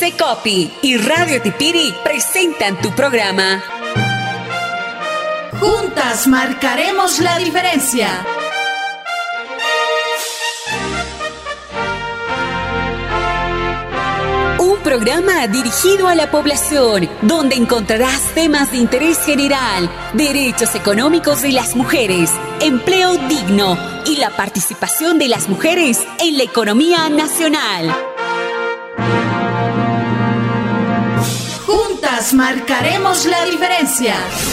Secopi y Radio Tipiri presentan tu programa. Juntas marcaremos la diferencia. Un programa dirigido a la población, donde encontrarás temas de interés general, derechos económicos de las mujeres, empleo digno y la participación de las mujeres en la economía nacional. Juntas marcaremos la diferencia.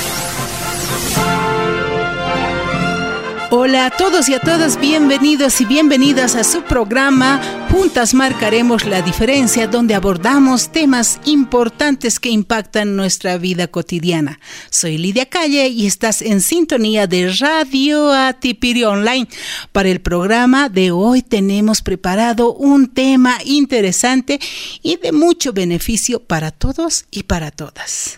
Hola a todos y a todas, bienvenidos y bienvenidas a su programa Juntas Marcaremos la Diferencia, donde abordamos temas importantes que impactan nuestra vida cotidiana. Soy Lidia Calle y estás en sintonía de Radio Tipiri Online. Para el programa de hoy tenemos preparado un tema interesante y de mucho beneficio para todos y para todas.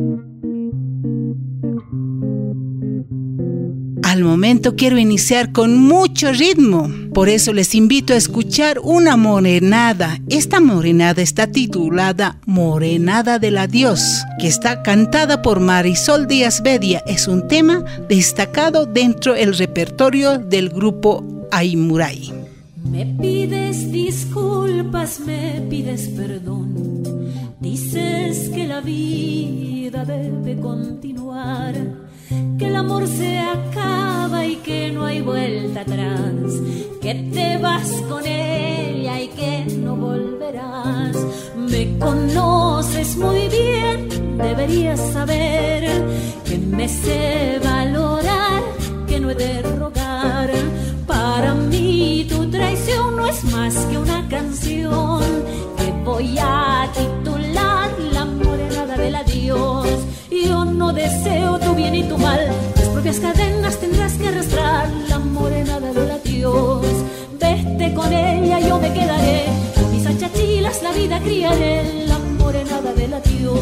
Al momento quiero iniciar con mucho ritmo, por eso les invito a escuchar una morenada. Esta morenada está titulada Morenada del Adiós, que está cantada por Marisol Díaz Bedia. Es un tema destacado dentro del repertorio del grupo Aymuray. Me pides disculpas, me pides perdón, dices que la vida debe continuar, que el amor se acaba y que no hay vuelta atrás, que te vas con ella y que no volverás. Me conoces muy bien, deberías saber que me sé valorar, que no he de rogar. Para mí tu traición no es más que una canción que voy a titular La Morenada del Adiós. Yo no deseo tu bien y tu mal, tus propias cadenas tendrás que arrastrar. La morenada del adiós, vete con ella, yo me quedaré, con mis achachilas la vida criaré. La morenada del adiós.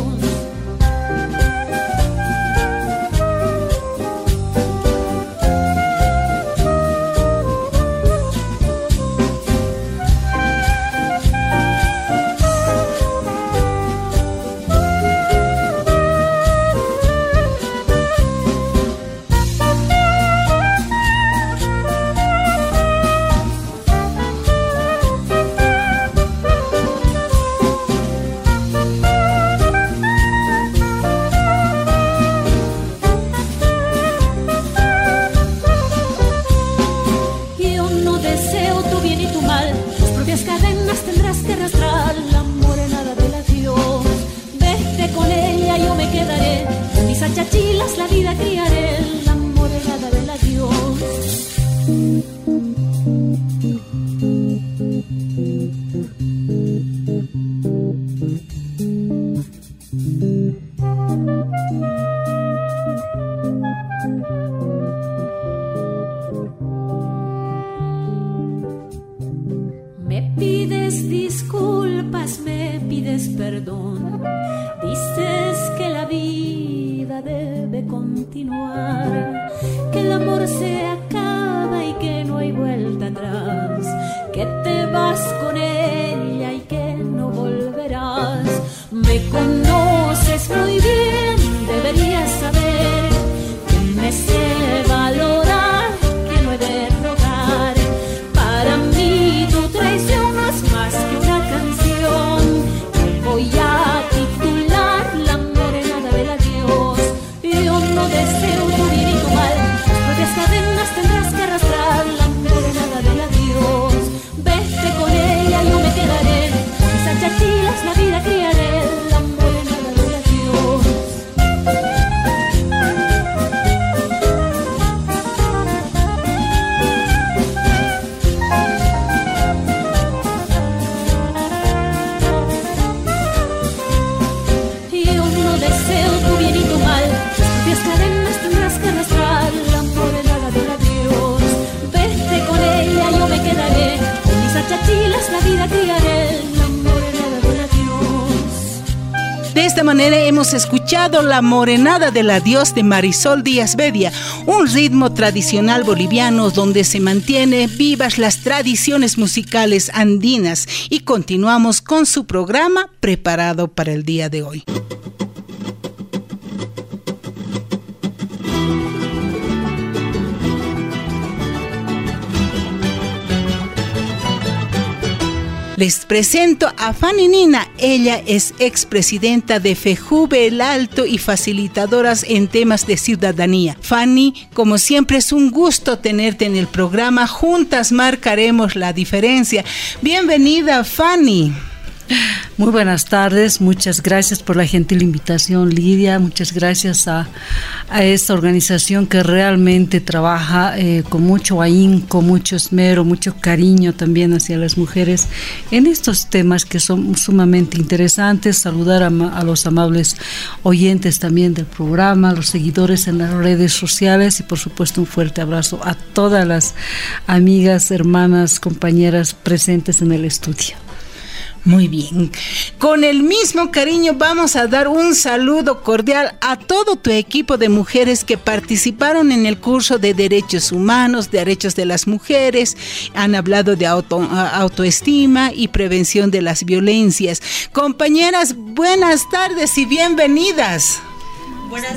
Chachilas la vida criaré, la morenada del adiós. Me pides disculpas, me pides perdón, dices que la vida debe continuar, que el amor se acaba y que no hay vuelta atrás, que te vas con ella y que no volverás. Me conoces muy bien, deberías saber que me sé valorar, que no he de rogar. Para mí tu traición no es más que una canción que voy a titular La Morenada del Adiós. Yo no deseo tu bien y tu mal, tus propias cadenas tendrás que arrastrar. La morenada del adiós, vete con ella, yo me quedaré, De esta manera hemos escuchado La Morenada del Adiós de Marisol Díaz Bedia, un ritmo tradicional boliviano donde se mantiene vivas las tradiciones musicales andinas, y continuamos con su programa preparado para el día de hoy. Les presento a Fanny Nina. Ella es expresidenta de FEJUVE El Alto y facilitadoras en temas de ciudadanía. Fanny, como siempre es un gusto tenerte en el programa. Juntas marcaremos la diferencia. Bienvenida, Fanny. Muy buenas tardes, muchas gracias por la gentil invitación, Lidia. Muchas gracias a esta organización que realmente trabaja con mucho ahínco, mucho esmero, mucho cariño también hacia las mujeres en estos temas que son sumamente interesantes. Saludar a los amables oyentes también del programa, a los seguidores en las redes sociales y por supuesto un fuerte abrazo a todas las amigas, hermanas, compañeras presentes en el estudio. Muy bien. Con el mismo cariño vamos a dar un saludo cordial a todo tu equipo de mujeres que participaron en el curso de Derechos Humanos, Derechos de las Mujeres. Han hablado de autoestima y prevención de las violencias. Compañeras, buenas tardes y bienvenidas. Buenas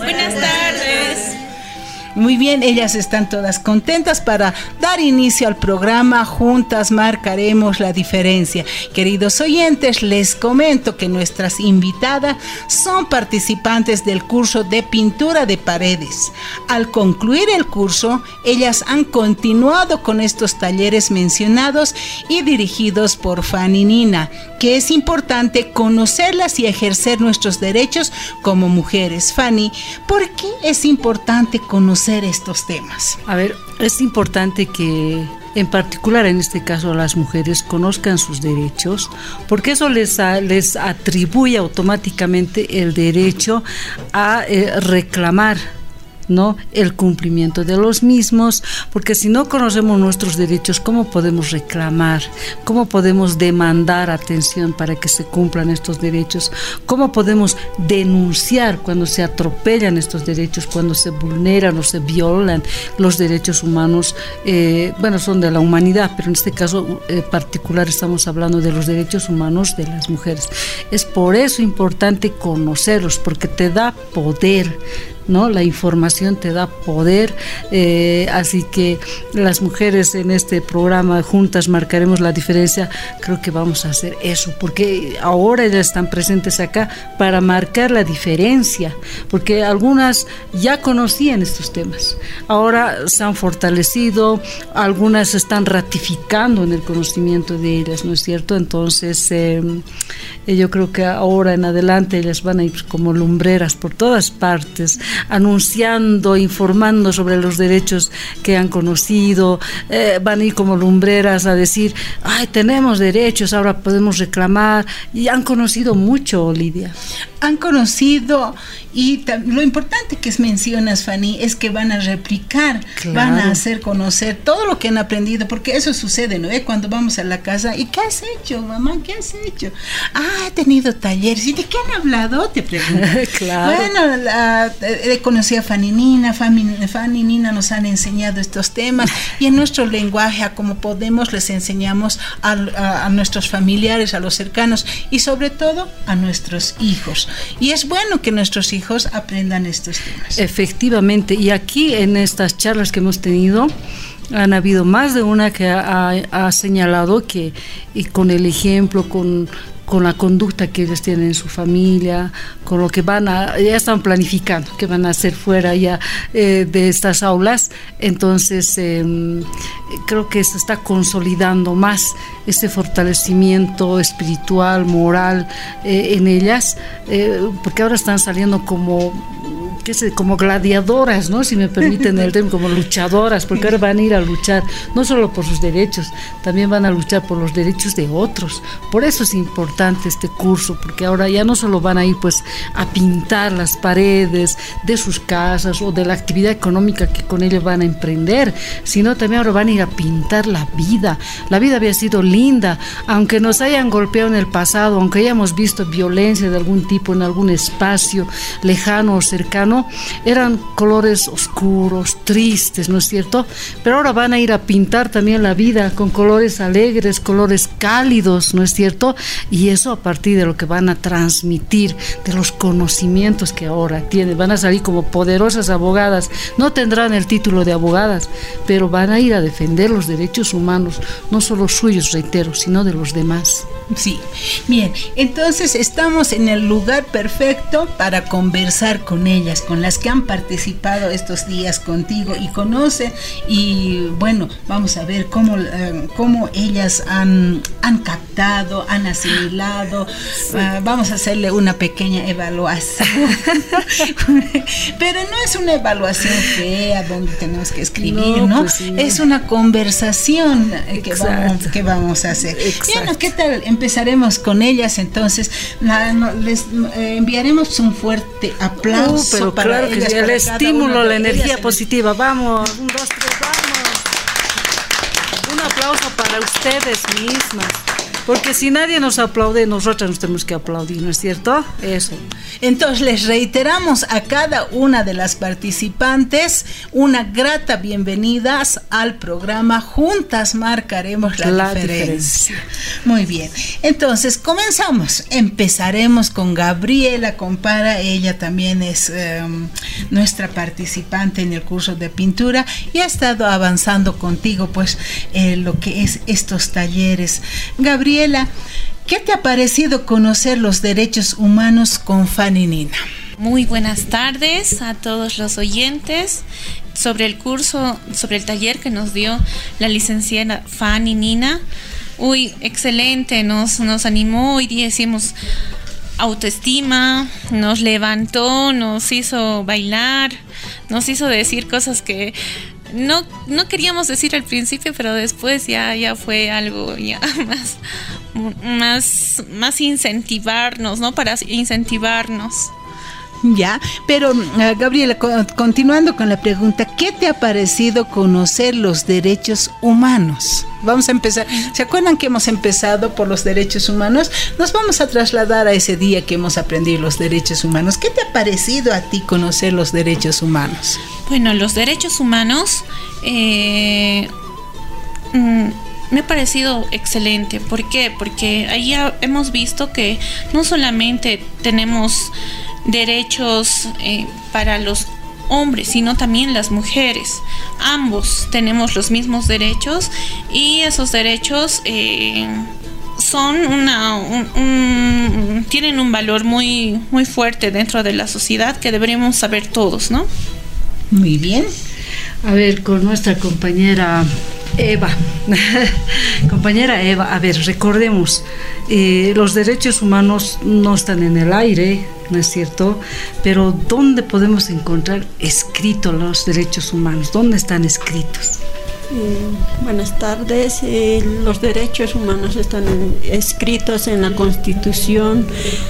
tardes. Muy bien, ellas están todas contentas para dar inicio al programa Juntas Marcaremos la Diferencia. Queridos oyentes, les comento que nuestras invitadas son participantes del curso de pintura de paredes. Al concluir el curso, ellas han continuado con estos talleres mencionados y dirigidos por Fanny Nina, que es importante conocerlas y ejercer nuestros derechos como mujeres. Fanny, ¿por qué es importante conocer estos temas? A ver, es importante que en particular en este caso las mujeres conozcan sus derechos, porque eso les atribuye automáticamente el derecho a reclamar, ¿no?, el cumplimiento de los mismos, porque si no conocemos nuestros derechos, ¿cómo podemos reclamar? ¿Cómo podemos demandar atención para que se cumplan estos derechos? ¿Cómo podemos denunciar cuando se atropellan estos derechos, cuando se vulneran o se violan los derechos humanos? Son de la humanidad, pero en este caso particular estamos hablando de los derechos humanos de las mujeres. Es por eso importante conocerlos, porque te da poder, ¿no? La información te da poder, así que las mujeres en este programa Juntas Marcaremos la Diferencia, creo que vamos a hacer eso, porque ahora ellas están presentes acá para marcar la diferencia, porque algunas ya conocían estos temas, ahora se han fortalecido, algunas se están ratificando en el conocimiento de ellas, ¿no es cierto? Entonces yo creo que ahora en adelante ellas van a ir como lumbreras por todas partes, anunciando, informando sobre los derechos que han conocido, van a ir como lumbreras a decir, ay, tenemos derechos, ahora podemos reclamar, y han conocido mucho, Lidia. Han conocido, y lo importante que mencionas, Fanny, es que van a replicar, claro, van a hacer conocer todo lo que han aprendido, porque eso sucede, ¿no? Cuando vamos a la casa, ¿y qué has hecho, mamá? ¿Qué has hecho? Ah, he tenido talleres. ¿Y de qué han hablado? Te pregunto. Claro. Bueno, conocí a Fanny Nina. Fanny Nina nos han enseñado estos temas, y en nuestro lenguaje, a como podemos, les enseñamos a nuestros familiares, a los cercanos, y sobre todo a nuestros hijos. Y es bueno que nuestros hijos aprendan estos temas. Efectivamente, y aquí en estas charlas que hemos tenido, han habido más de una que ha señalado que, y con el ejemplo, con la conducta que ellos tienen en su familia, con lo que ya están planificando, que van a hacer fuera ya de estas aulas. Entonces creo que se está consolidando más ese fortalecimiento espiritual, moral en ellas, porque ahora están saliendo como como gladiadoras, ¿no? Si me permiten el término, como luchadoras, porque ahora van a ir a luchar no solo por sus derechos, también van a luchar por los derechos de otros. Por eso es importante este curso, porque ahora ya no solo van a ir pues a pintar las paredes de sus casas o de la actividad económica que con ello van a emprender, sino también ahora van a ir a pintar la vida. La vida había sido linda, aunque nos hayan golpeado en el pasado, aunque hayamos visto violencia de algún tipo en algún espacio lejano o cercano, eran colores oscuros, tristes, ¿no es cierto? Pero ahora van a ir a pintar también la vida con colores alegres, colores cálidos, ¿no es cierto? Y eso a partir de lo que van a transmitir, de los conocimientos que ahora tienen. Van a salir como poderosas abogadas. No tendrán el título de abogadas, pero van a ir a defender los derechos humanos, no solo suyos, reitero, sino de los demás. Sí, bien, entonces estamos en el lugar perfecto para conversar con ellas, con las que han participado estos días contigo y conocen, y bueno, vamos a ver cómo ellas han captado, han asimilado. Vamos a hacerle una pequeña evaluación, pero no es una evaluación fea donde tenemos que escribir, ¿no? Pues sí. Es una conversación que vamos a hacer. Bueno, ¿qué tal? Empezaremos con ellas, entonces les enviaremos un fuerte aplauso. Pero para claro ellas, que el estímulo, la energía positiva. Vamos, 1, 2, 3, vamos. Un aplauso para ustedes mismas. Porque si nadie nos aplaude, nosotras nos tenemos que aplaudir, ¿no es cierto? Eso. Entonces les reiteramos a cada una de las participantes una grata bienvenida al programa Juntas Marcaremos la diferencia. Muy bien. Entonces comenzamos. Empezaremos con Gabriela Compara. Ella también es nuestra participante en el curso de pintura y ha estado avanzando contigo pues lo que es estos talleres. Gabriela, ¿qué te ha parecido conocer los derechos humanos con Fanny Nina? Muy buenas tardes a todos los oyentes. Sobre el curso, sobre el taller que nos dio la licenciada Fanny Nina, excelente, nos animó. Hoy día hicimos autoestima, nos levantó, nos hizo bailar, nos hizo decir cosas que no queríamos decir al principio, pero después ya fue algo ya más incentivarnos, ¿no? Para incentivarnos. Ya, pero Gabriela, continuando con la pregunta, ¿qué te ha parecido conocer los derechos humanos? Vamos a empezar. ¿Se acuerdan que hemos empezado por los derechos humanos? Nos vamos a trasladar a ese día que hemos aprendido los derechos humanos. ¿Qué te ha parecido a ti conocer los derechos humanos? Bueno, los derechos humanos me ha parecido excelente. ¿Por qué? Porque ahí hemos visto que no solamente tenemos derechos para los hombres, sino también las mujeres. Ambos tenemos los mismos derechos y esos derechos son tienen un valor muy, muy fuerte dentro de la sociedad que deberíamos saber todos, ¿no? Muy bien. A ver, con nuestra compañera Eva. Compañera Eva, a ver, recordemos, los derechos humanos no están en el aire, ¿no es cierto? Pero ¿dónde podemos encontrar escritos los derechos humanos? ¿Dónde están escritos? Buenas tardes. Los derechos humanos están escritos en la Constitución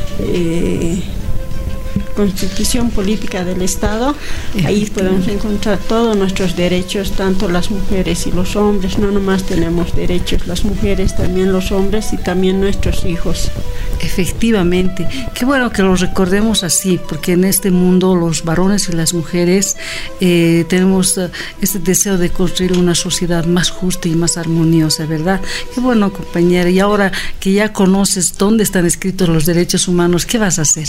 Política del Estado. Ahí podemos encontrar todos nuestros derechos, tanto las mujeres y los hombres. No nomás tenemos derechos las mujeres, también los hombres y también nuestros hijos. Efectivamente, qué bueno que lo recordemos así, porque en este mundo los varones y las mujeres tenemos este deseo de construir una sociedad más justa y más armoniosa, ¿verdad? Qué bueno, compañera. Y ahora que ya conoces dónde están escritos los derechos humanos, ¿qué vas a hacer?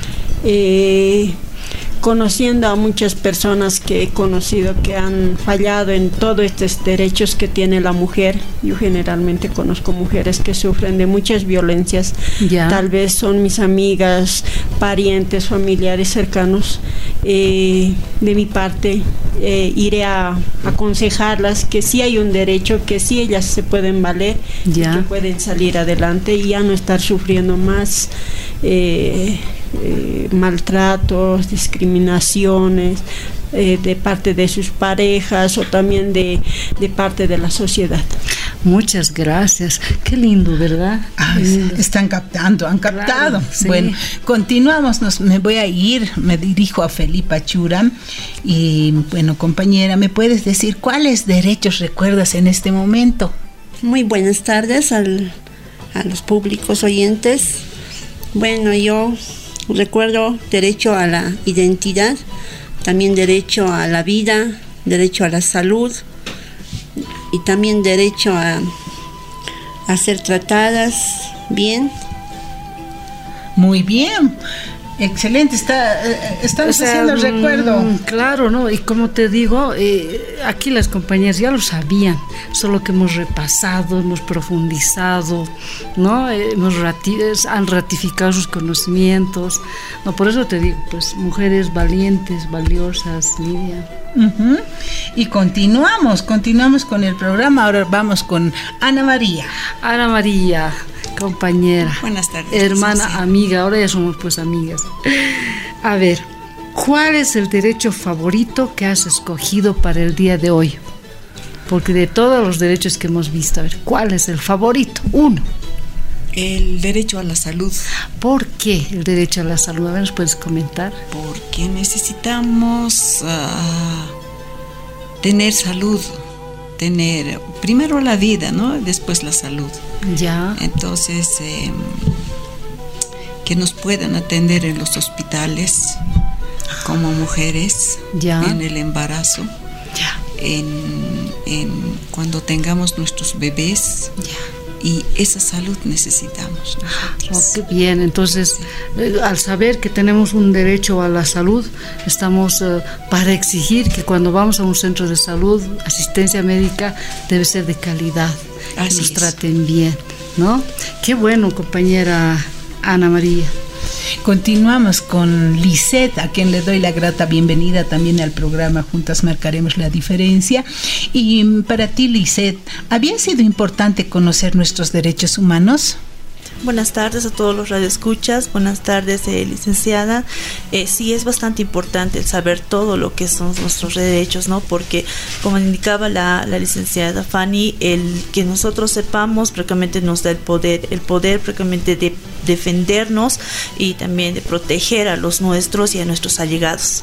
Conociendo a muchas personas que he conocido que han fallado en todos estos derechos que tiene la mujer. Yo generalmente conozco mujeres que sufren de muchas violencias. Ya. Tal vez son mis amigas, parientes, familiares cercanos. De mi parte, iré a aconsejarlas que sí hay un derecho, que sí ellas se pueden valer, que pueden salir adelante y ya no estar sufriendo más maltratos, discriminaciones de parte de sus parejas o también de parte de la sociedad. Muchas gracias. Qué lindo, ¿verdad? Qué lindo. Han captado. Claro, sí. Bueno, continuamos, me voy a ir, me dirijo a Felipa Chura y bueno, compañera, ¿me puedes decir cuáles derechos recuerdas en este momento? Muy buenas tardes a los públicos oyentes. Bueno, yo recuerdo derecho a la identidad, también derecho a la vida, derecho a la salud y también derecho a ser tratadas bien. Muy bien. Excelente, estamos haciendo recuerdo. Claro, ¿no? Y como te digo, aquí las compañeras ya lo sabían, solo que hemos repasado, hemos profundizado, ¿no? Han ratificado sus conocimientos. No, por eso te digo, pues mujeres valientes, valiosas, Lidia. Uh-huh. Y continuamos con el programa. Ahora vamos con Ana María. Ana María, compañera. Buenas tardes. Hermana, sí. Amiga, ahora ya somos pues amigas. A ver, ¿cuál es el derecho favorito que has escogido para el día de hoy? Porque de todos los derechos que hemos visto, a ver, ¿cuál es el favorito? Uno. El derecho a la salud. ¿Por qué el derecho a la salud? A ver, ¿nos puedes comentar? Porque necesitamos tener salud, tener primero la vida, ¿no? Después la salud. Ya. Entonces, que nos puedan atender en los hospitales como mujeres, ya, en el embarazo, ya, en cuando tengamos nuestros bebés. Ya. Y esa salud necesitamos nosotros. Oh, qué bien. Entonces, al saber que tenemos un derecho a la salud, estamos para exigir que cuando vamos a un centro de salud, asistencia médica debe ser de calidad, que nos traten bien, ¿no? Qué bueno, compañera Ana María. Continuamos con Lisette, a quien le doy la grata bienvenida también al programa Juntas Marcaremos la Diferencia. Y para ti, Lisette, ¿había sido importante conocer nuestros derechos humanos? Buenas tardes a todos los radioescuchas, buenas tardes, licenciada. Sí, es bastante importante el saber todo lo que son nuestros derechos, ¿no? Porque, como indicaba la licenciada Fanny, el que nosotros sepamos prácticamente nos da el poder prácticamente de defendernos y también de proteger a los nuestros y a nuestros allegados.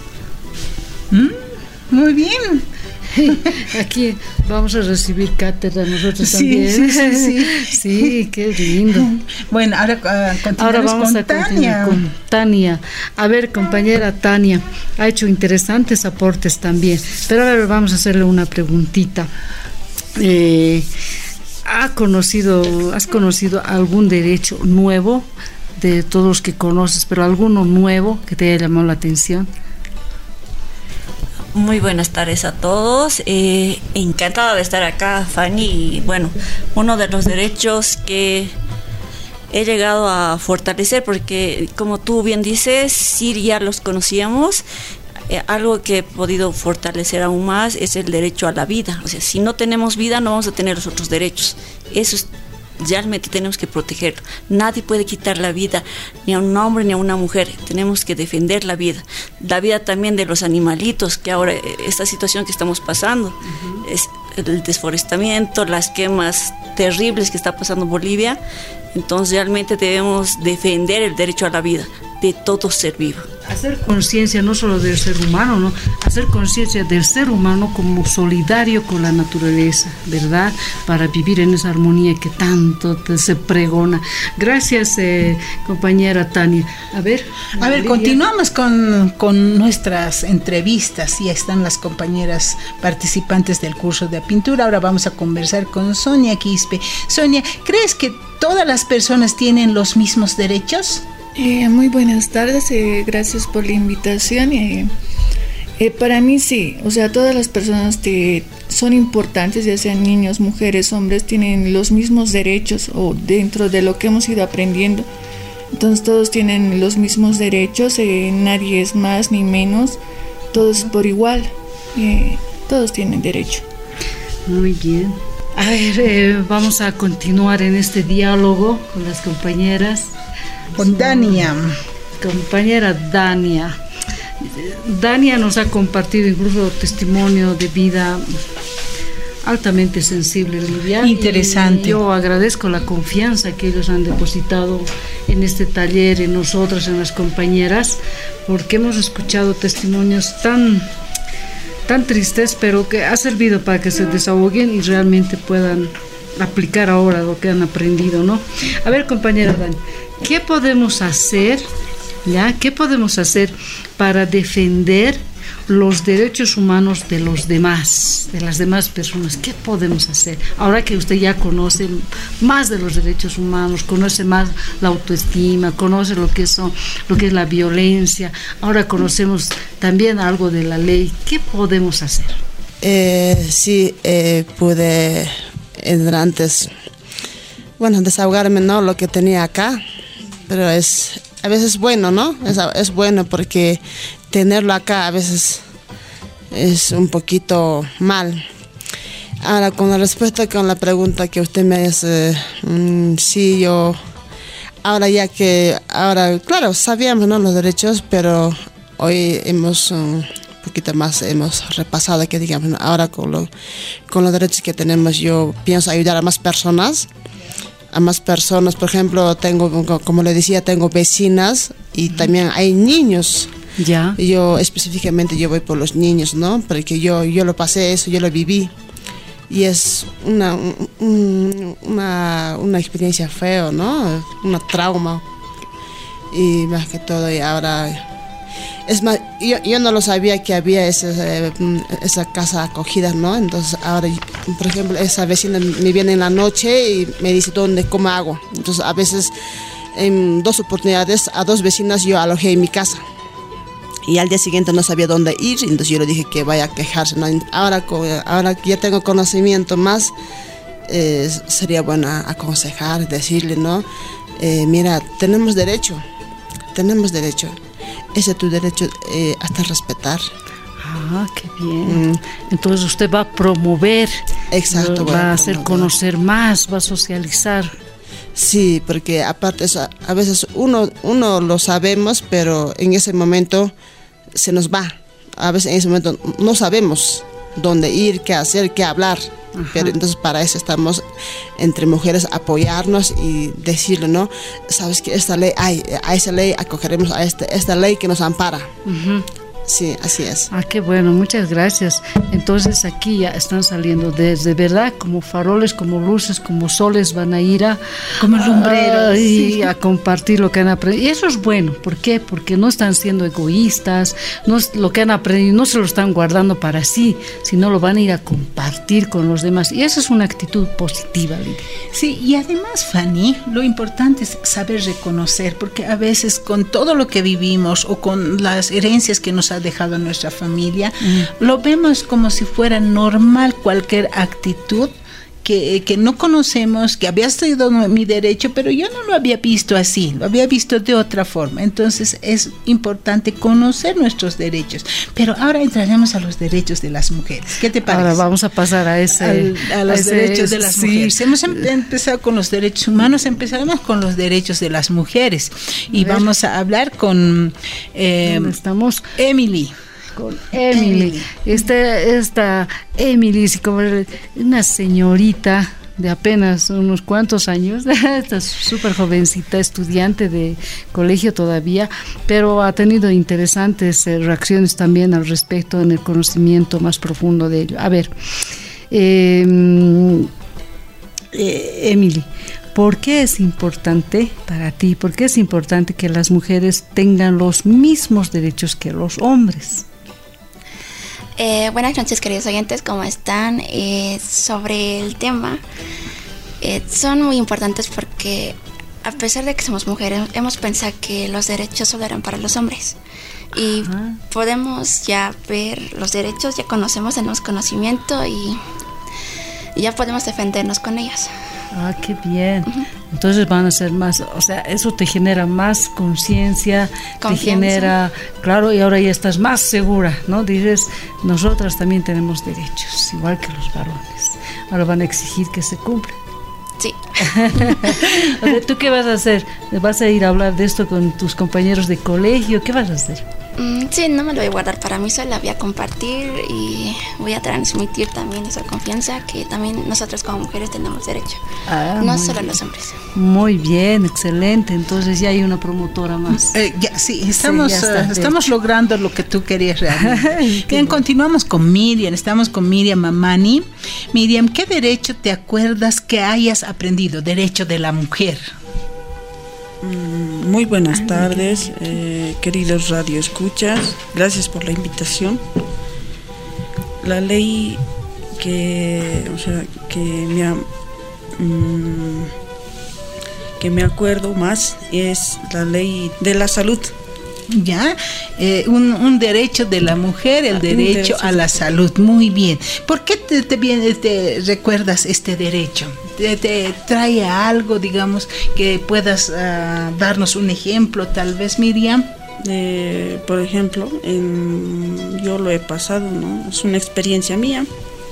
Muy bien. Aquí vamos a recibir cátedra nosotros sí, también. Sí. Sí, qué lindo. Bueno, ahora vamos con a continuar con Tania. A ver, compañera Tania, ha hecho interesantes aportes también. Pero a ver, vamos a hacerle una preguntita. ¿Has conocido algún derecho nuevo de todos los que conoces, pero alguno nuevo que te haya llamado la atención? Muy buenas tardes a todos. Encantada de estar acá, Fanny. Y bueno, uno de los derechos que he llegado a fortalecer, porque como tú bien dices, sí ya los conocíamos. Algo que he podido fortalecer aún más es el derecho a la vida. O sea, si no tenemos vida, no vamos a tener los otros derechos. Eso es, realmente tenemos que protegerlo. Nadie puede quitar la vida, ni a un hombre ni a una mujer. Tenemos que defender la vida también de los animalitos, que ahora esta situación que estamos pasando, es el desforestamiento, las quemas terribles que está pasando en Bolivia. Entonces realmente debemos defender el derecho a la vida de todo ser vivo. Hacer conciencia no solo del ser humano, ¿no? Hacer conciencia del ser humano como solidario con la naturaleza, ¿verdad? Para vivir en esa armonía que tanto se pregona. Gracias, compañera Tania. A ver, continuamos con nuestras entrevistas. Ya están las compañeras participantes del curso de pintura. Ahora vamos a conversar con Sonia Quispe. Sonia, ¿crees que todas las personas tienen los mismos derechos? Muy buenas tardes, gracias por la invitación. Para mí sí, o sea, todas las personas que son importantes, ya sean niños, mujeres, hombres, tienen los mismos derechos, o dentro de lo que hemos ido aprendiendo. Entonces todos tienen los mismos derechos, nadie es más ni menos, todos por igual, todos tienen derecho. Muy bien. A ver, vamos a continuar en este diálogo con las compañeras. Con Tania. compañera Dania. Dania nos ha compartido incluso testimonio de vida altamente sensible, Lidia. Interesante. Y yo agradezco la confianza que ellos han depositado en este taller, en nosotras, en las compañeras, porque hemos escuchado testimonios tan tristes, pero que ha servido para que se desahoguen y realmente puedan aplicar ahora lo que han aprendido, ¿no? A ver, compañera Dani, ¿qué podemos hacer, qué podemos hacer para defender los derechos humanos de los demás, de las demás personas? ¿Qué podemos hacer? Ahora que usted ya conoce más de los derechos humanos, conoce más la autoestima, conoce lo que es la violencia, ahora conocemos también algo de la ley. ¿Qué podemos hacer? Sí, pude antes, desahogarme, ¿no? Lo que tenía acá, pero a veces bueno, ¿no? Es bueno porque tenerlo acá a veces es un poquito mal. Ahora, con respecto con la pregunta que usted me hace, sí, yo, claro, sabíamos, ¿no?, los derechos, pero hoy hemos poquito más hemos repasado, que digamos, ¿no? Ahora con los derechos que tenemos, yo pienso ayudar a más personas. Por ejemplo, como le decía, tengo vecinas y también hay niños. Ya. Yo específicamente voy por los niños, ¿no? Porque yo lo pasé eso, yo lo viví. Y es una experiencia fea, ¿no? Una trauma. Y más que todo, y ahora... Es más, yo no lo sabía que había esa casa acogida, ¿no? Entonces ahora, por ejemplo, esa vecina me viene en la noche y me dice cómo hago. Entonces a veces en 2 oportunidades a 2 vecinas yo alojé en mi casa. Y al día siguiente no sabía dónde ir, entonces yo le dije que vaya a quejarse, ¿no? Ahora que ya tengo conocimiento más, sería bueno aconsejar, decirle, ¿no? Mira, tenemos derecho. Ese es tu derecho hasta respetar. Ah, qué bien. Entonces usted va a promover, exacto, va a hacer conocer más, va a socializar. Sí, porque aparte eso, a veces uno lo sabemos, pero en ese momento se nos va. A veces en ese momento no sabemos dónde ir, qué hacer, qué hablar. Ajá. Pero entonces para eso estamos entre mujeres, apoyarnos y decirle, ¿no? Sabes que esta ley, a esa ley acogeremos a esta ley que nos ampara. Uh-huh. Sí, así es. Ah, qué bueno, muchas gracias. Entonces aquí ya están saliendo de verdad como faroles, como luces, como soles, van a ir como lumbreros y a compartir lo que han aprendido. Y eso es bueno, ¿por qué? Porque no están siendo egoístas, lo que han aprendido no se lo están guardando para sí, sino lo van a ir a compartir con los demás. Y esa es una actitud positiva, Lidia. Sí, y además, Fanny, lo importante es saber reconocer, porque a veces con todo lo que vivimos o con las herencias que nos ha dejado nuestra familia, lo vemos como si fuera normal cualquier actitud que no conocemos, que había sido mi derecho, pero yo no lo había visto así, lo había visto de otra forma. Entonces es importante conocer nuestros derechos. Pero ahora entraremos a los derechos de las mujeres. ¿Qué te parece? Ahora vamos a pasar a los derechos de las mujeres. Hemos empezado con los derechos humanos, empezaremos con los derechos de las mujeres. Y vamos a hablar con estamos Emily. Con Emily. Esta Emily, como una señorita de apenas unos cuantos años, está súper jovencita, estudiante de colegio todavía, pero ha tenido interesantes reacciones también al respecto en el conocimiento más profundo de ello. A ver, Emily, ¿por qué es importante para ti, por qué es importante que las mujeres tengan los mismos derechos que los hombres? Buenas noches, queridos oyentes, ¿cómo están? Sobre el tema, son muy importantes porque a pesar de que somos mujeres, hemos pensado que los derechos solo eran para los hombres. Y podemos ya ver los derechos, ya conocemos, tenemos conocimiento y ya podemos defendernos con ellos. Ah, qué bien. Uh-huh. Entonces van a ser más, o sea, eso te genera más conciencia, te genera, claro, y ahora ya estás más segura, ¿no? Dices, nosotras también tenemos derechos, igual que los varones. Ahora van a exigir que se cumplan. Sí. ¿Tú qué vas a hacer? ¿Vas a ir a hablar de esto con tus compañeros de colegio? ¿Qué vas a hacer? Sí, no me lo voy a guardar para mí sola, voy a compartir y voy a transmitir también esa confianza que también nosotros como mujeres tenemos derecho, no solo los hombres. Muy bien, excelente, entonces ya hay una promotora más. Estamos logrando lo que tú querías realmente. Bien, continuamos con Miriam, estamos con Miriam Mamani. Miriam, ¿qué derecho te acuerdas que hayas aprendido? Derecho de la mujer. Muy buenas tardes, queridos radioescuchas, gracias por la invitación. La ley que me acuerdo más es la ley de la salud. Ya, un derecho de la mujer, el derecho a la salud. Muy bien. ¿Por qué te recuerdas este derecho? ¿Te trae algo, digamos, que puedas darnos un ejemplo, tal vez, Miriam? Por ejemplo, yo lo he pasado, ¿no? Es una experiencia mía,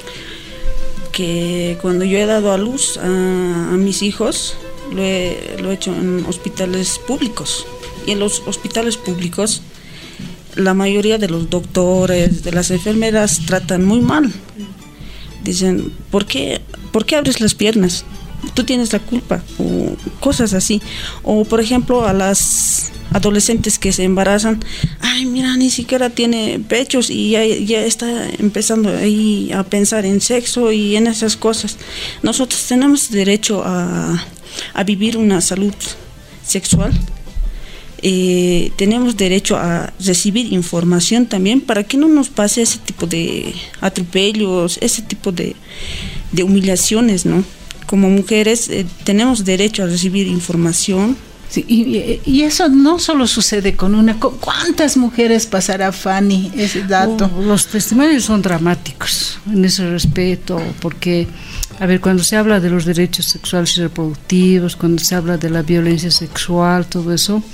que cuando yo he dado a luz a mis hijos, lo he hecho en hospitales públicos. Y en los hospitales públicos, la mayoría de los doctores, de las enfermeras, tratan muy mal. Dicen, ¿por qué abres las piernas? Tú tienes la culpa, o cosas así. O, por ejemplo, a las adolescentes que se embarazan, ay, mira, ni siquiera tiene pechos y ya está empezando ahí a pensar en sexo y en esas cosas. Nosotros tenemos derecho a vivir una salud sexual. Tenemos derecho a recibir información también para que no nos pase ese tipo de atropellos, ese tipo de humillaciones, ¿no? Como mujeres tenemos derecho a recibir información. Sí, y eso no solo sucede con una. ¿Cuántas mujeres pasará, Fanny, ese dato? Los testimonios son dramáticos en ese respeto, porque, a ver, cuando se habla de los derechos sexuales y reproductivos, cuando se habla de la violencia sexual, todo eso,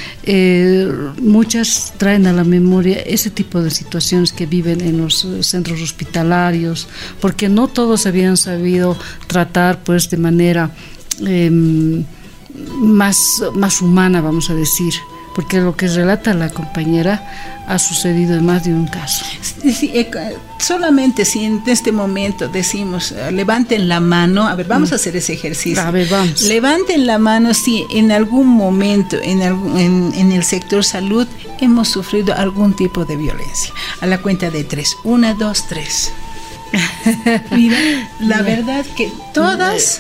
muchas traen a la memoria ese tipo de situaciones que viven en los centros hospitalarios, porque no todos habían sabido tratar, pues, de manera más humana, vamos a decir, porque lo que relata la compañera ha sucedido en más de un caso. Sí, solamente si en este momento decimos levanten la mano, a ver, vamos a hacer ese ejercicio. A ver, vamos. Levanten la mano si en algún momento en el sector salud hemos sufrido algún tipo de violencia. A la cuenta de 3. 1, 2, 3. Mira, la verdad que todas,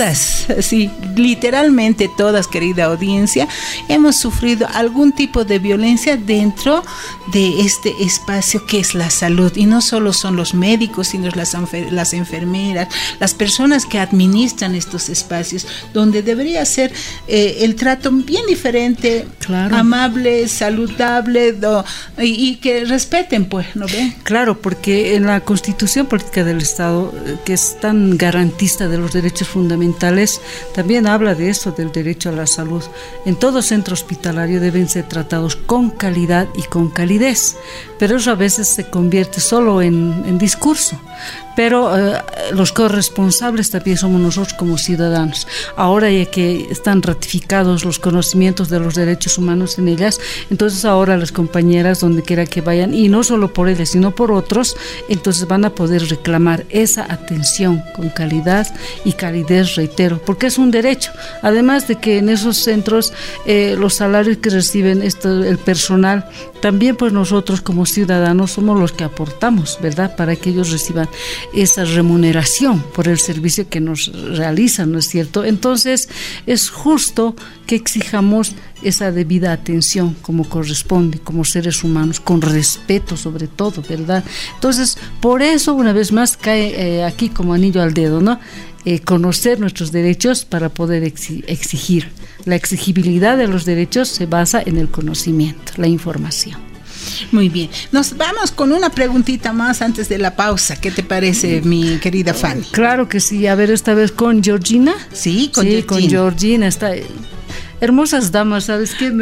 sí, literalmente todas, querida audiencia, hemos sufrido algún tipo de violencia dentro de este espacio que es la salud. Y no solo son los médicos, sino las enfermeras, las personas que administran estos espacios, donde debería ser el trato bien diferente, claro, amable, saludable, y que respeten, pues, ¿no ven? Claro, porque en la Constitución Política del Estado, que es tan garantista de los derechos fundamentales, también habla de esto, del derecho a la salud. En todo centro hospitalario deben ser tratados con calidad y con calidez, pero eso a veces se convierte solo en discurso. Pero los corresponsables también somos nosotros como ciudadanos. Ahora ya que están ratificados los conocimientos de los derechos humanos en ellas, entonces ahora las compañeras, donde quiera que vayan, y no solo por ellas, sino por otros, entonces van a poder reclamar esa atención con calidad y calidez, reitero, porque es un derecho. Además de que en esos centros los salarios que reciben el personal, también pues nosotros como ciudadanos somos los que aportamos, ¿verdad?, para que ellos reciban esa remuneración por el servicio que nos realizan, ¿no es cierto? Entonces es justo que exijamos esa debida atención como corresponde, como seres humanos, con respeto sobre todo, ¿verdad? Entonces, por eso una vez más cae aquí como anillo al dedo, ¿no? Conocer nuestros derechos para poder exigir. La exigibilidad de los derechos se basa en el conocimiento, la información. Muy bien, nos vamos con una preguntita más antes de la pausa. ¿Qué te parece, mi querida Fanny? Claro que sí, a ver, esta vez con Georgina. Sí, con Georgina está. hermosas damas, ¿sabes qué?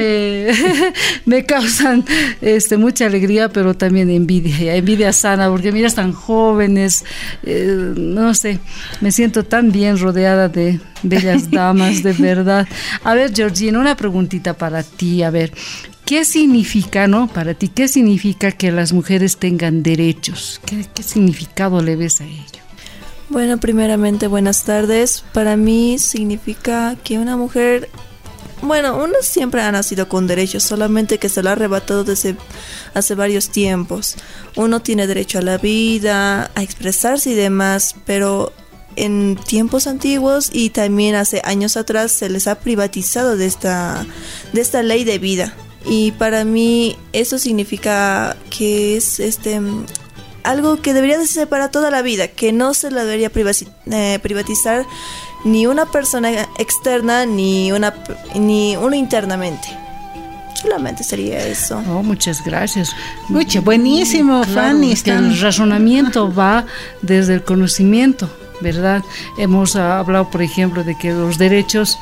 Me causan mucha alegría, pero también envidia sana, porque mira, están jóvenes, no sé, me siento tan bien rodeada de bellas damas, de verdad. A ver, Georgina, una preguntita para ti, a ver, ¿qué significa, para ti, qué significa que las mujeres tengan derechos? ¿Qué significado le ves a ello? Bueno, primeramente, buenas tardes. Para mí significa que una mujer, uno siempre ha nacido con derechos, solamente que se lo ha arrebatado desde hace varios tiempos. Uno tiene derecho a la vida, a expresarse y demás, pero en tiempos antiguos y también hace años atrás se les ha privatizado de esta ley de vida. Y para mí eso significa que es algo que debería de ser para toda la vida, que no se la debería privatizar ni una persona externa ni uno internamente. Solamente sería eso. Oh, muchas gracias. Buenísimo, claro, Fanny. El razonamiento va desde el conocimiento, ¿verdad? Hemos hablado, por ejemplo, de que los derechos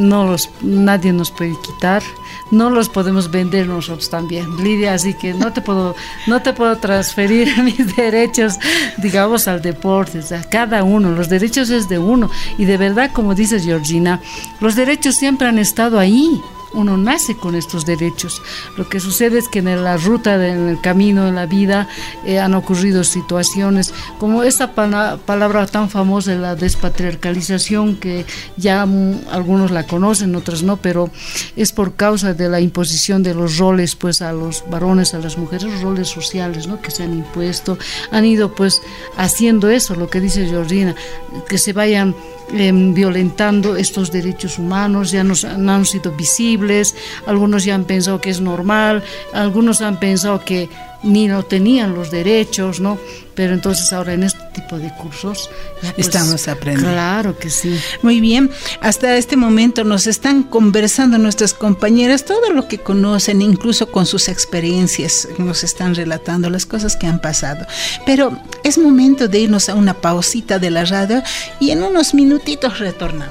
nadie nos puede quitar, no los podemos vender nosotros también, Lidia, así que no te puedo transferir mis derechos, digamos, al deporte. O sea, cada uno, los derechos es de uno, y de verdad, como dices, Georgina, los derechos siempre han estado ahí. Uno nace con estos derechos. Lo que sucede es que en la ruta, en el camino, en la vida, han ocurrido situaciones como esta palabra tan famosa, la despatriarcalización, que ya algunos la conocen, otros no, pero es por causa de la imposición de los roles, pues, a los varones, a las mujeres, roles sociales, ¿no?, que se han impuesto, han ido, pues, haciendo eso, lo que dice Georgina, que se vayan violentando estos derechos humanos, ya no han sido visibles, algunos ya han pensado que es normal, algunos han pensado que ni no tenían los derechos, ¿no? Pero entonces ahora en este tipo de cursos ya, pues, estamos aprendiendo. Claro que sí. Muy bien, hasta este momento nos están conversando nuestras compañeras todo lo que conocen, incluso con sus experiencias, nos están relatando las cosas que han pasado. Pero es momento de irnos a una pausita de la radio y en unos minutitos retornamos.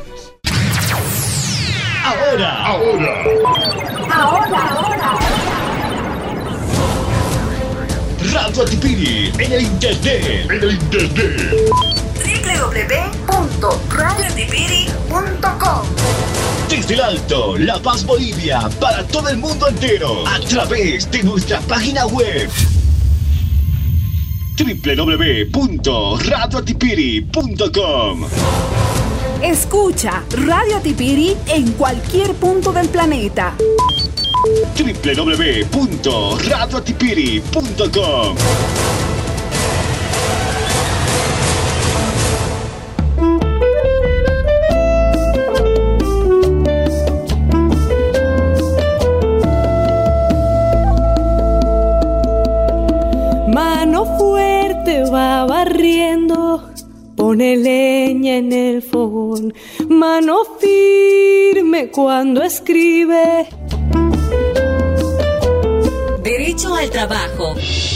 Ahora. Radio Atipiri en el internet. www.radioatipiri.com. Desde el Alto, La Paz, Bolivia, para todo el mundo entero, a través de nuestra página web www.radioatipiri.com. Escucha Radio Atipiri en cualquier punto del planeta. www.radioatipiri.com. Mano fuerte va barriendo, pone leña en el fogón. Mano firme cuando escribe. Derecho al trabajo.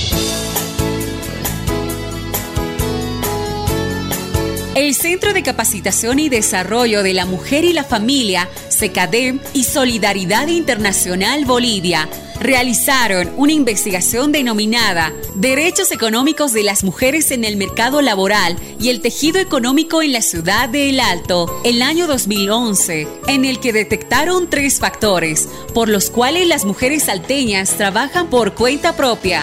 El Centro de Capacitación y Desarrollo de la Mujer y la Familia, CECADEM, y Solidaridad Internacional Bolivia realizaron una investigación denominada Derechos económicos de las mujeres en el mercado laboral y el tejido económico en la ciudad de El Alto, el año 2011, en el que detectaron 3 factores por los cuales las mujeres salteñas trabajan por cuenta propia.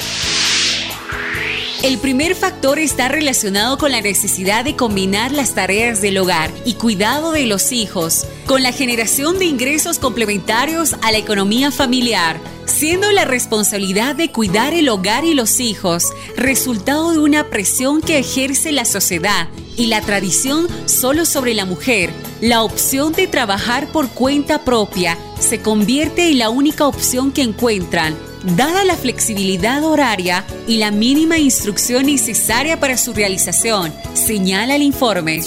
El primer factor está relacionado con la necesidad de combinar las tareas del hogar y cuidado de los hijos con la generación de ingresos complementarios a la economía familiar, siendo la responsabilidad de cuidar el hogar y los hijos resultado de una presión que ejerce la sociedad y la tradición solo sobre la mujer. La opción de trabajar por cuenta propia se convierte en la única opción que encuentran, dada la flexibilidad horaria y la mínima instrucción necesaria para su realización, señala el informe.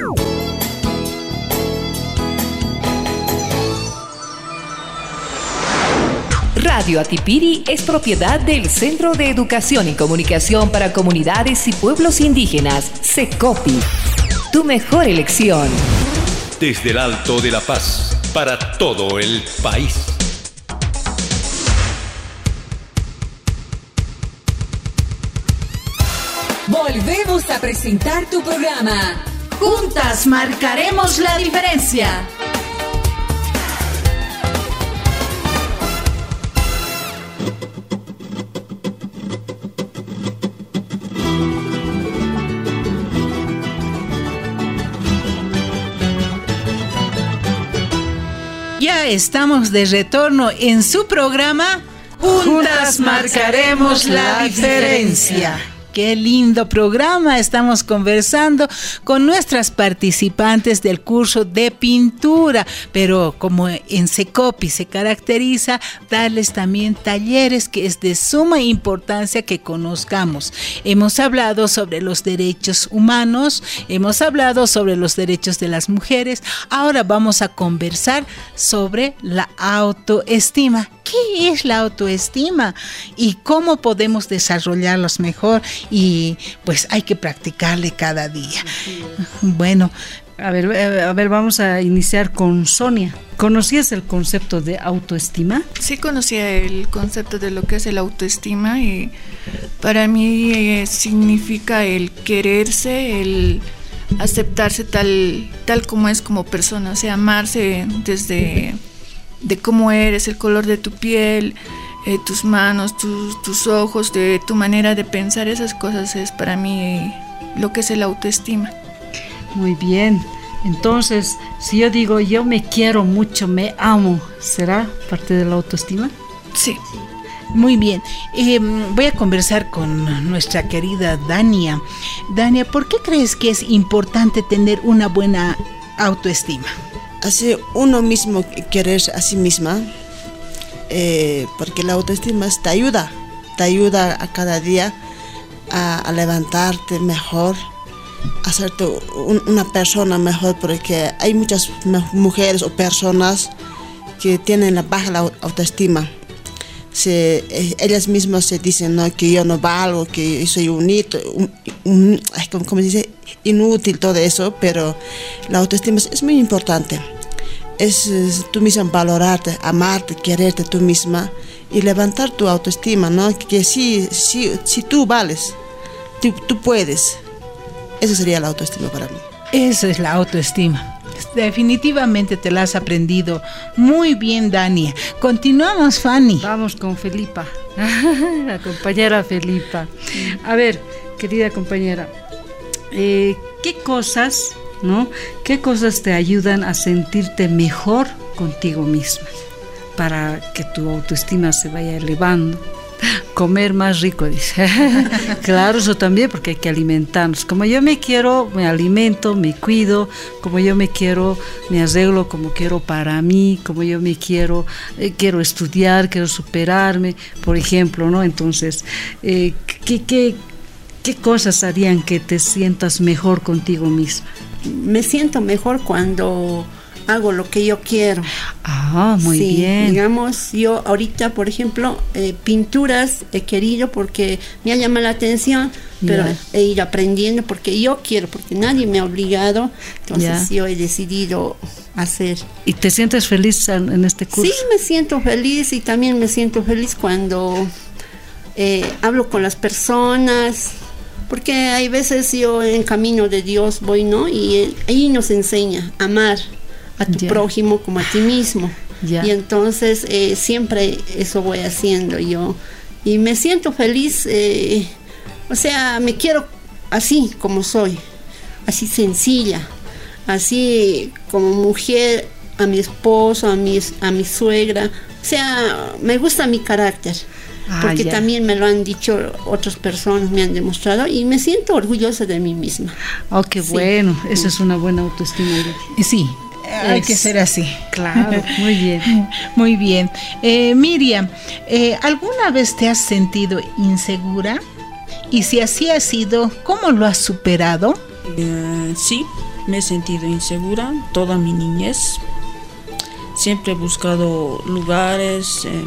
Radio Atipiri es propiedad del Centro de Educación y Comunicación para Comunidades y Pueblos Indígenas, CECOPI. Tu mejor elección. Desde el Alto de La Paz, para todo el país. Volvemos a presentar tu programa. Juntas marcaremos la diferencia. Ya estamos de retorno en su programa Juntas marcaremos la diferencia. Qué lindo programa. Estamos conversando con nuestras participantes del curso de pintura, pero como en Secopi se caracteriza darles también talleres que es de suma importancia que conozcamos. Hemos hablado sobre los derechos humanos, hemos hablado sobre los derechos de las mujeres. Ahora vamos a conversar sobre la autoestima. ¿Qué es la autoestima? ¿Y cómo podemos desarrollarlos mejor? Y pues hay que practicarle cada día. Bueno, a ver, vamos a iniciar con Sonia. ¿Conocías el concepto de autoestima? Sí, conocía el concepto de lo que es el autoestima y para mí significa el quererse, el aceptarse tal como es como persona, o sea, amarse desde de cómo eres, el color de tu piel, tus manos, tus ojos, de tu manera de pensar. Esas cosas es para mí lo que es el autoestima. Muy bien. Entonces, si yo digo yo me quiero mucho, me amo, ¿será parte de la autoestima? Sí. Muy bien. Voy a conversar con nuestra querida Dania. Dania, ¿por qué crees que es importante tener una buena autoestima? Así uno mismo quererse a sí misma, porque la autoestima te ayuda a cada día a levantarte mejor, a hacerte una persona mejor, porque hay muchas mujeres o personas que tienen la baja autoestima. Ellas mismas se dicen, ¿no?, que yo no valgo, que yo soy como se dice, inútil, todo eso, pero la autoestima es muy importante. Es tú misma valorarte, amarte, quererte tú misma y levantar tu autoestima, ¿no? Que si tú vales, tú puedes. Eso sería la autoestima para mí. Eso es la autoestima. Definitivamente te la has aprendido muy bien, Dania. Continuamos, Fanny. Vamos con Felipa, la compañera Felipa. A ver, querida compañera, ¿qué cosas te ayudan a sentirte mejor contigo misma para que tu autoestima se vaya elevando? Comer más rico, dice. Claro, eso también, porque hay que alimentarnos. Como yo me quiero, me alimento, me cuido. Como yo me quiero, me arreglo como quiero para mí. Como yo me quiero, quiero estudiar, quiero superarme, por ejemplo, ¿no? Entonces, ¿qué cosas harían que te sientas mejor contigo misma? Me siento mejor cuando hago lo que yo quiero. Ah, muy bien. Digamos, yo ahorita, por ejemplo, pinturas he querido porque me ha llamado la atención, pero he ido aprendiendo porque yo quiero, porque nadie me ha obligado, entonces yo he decidido hacer. ¿Y te sientes feliz en este curso? Sí, me siento feliz, y también me siento feliz cuando hablo con las personas, porque hay veces yo en camino de Dios voy, ¿no? Y ahí nos enseña a amar a tu prójimo como a ti mismo. Y entonces siempre eso voy haciendo yo. Y me siento feliz, o sea, me quiero así como soy, así sencilla, así como mujer, a mi esposo, a mi suegra. O sea, me gusta mi carácter. Porque también me lo han dicho otras personas, me han demostrado, y me siento orgullosa de mí misma. Oh, qué bueno, eso es una buena autoestima. Sí, hay que ser así. Claro, muy bien. Muy bien. Miriam, ¿alguna vez te has sentido insegura? Y si así ha sido, ¿cómo lo has superado? Sí, me he sentido insegura toda mi niñez. Siempre he buscado lugares,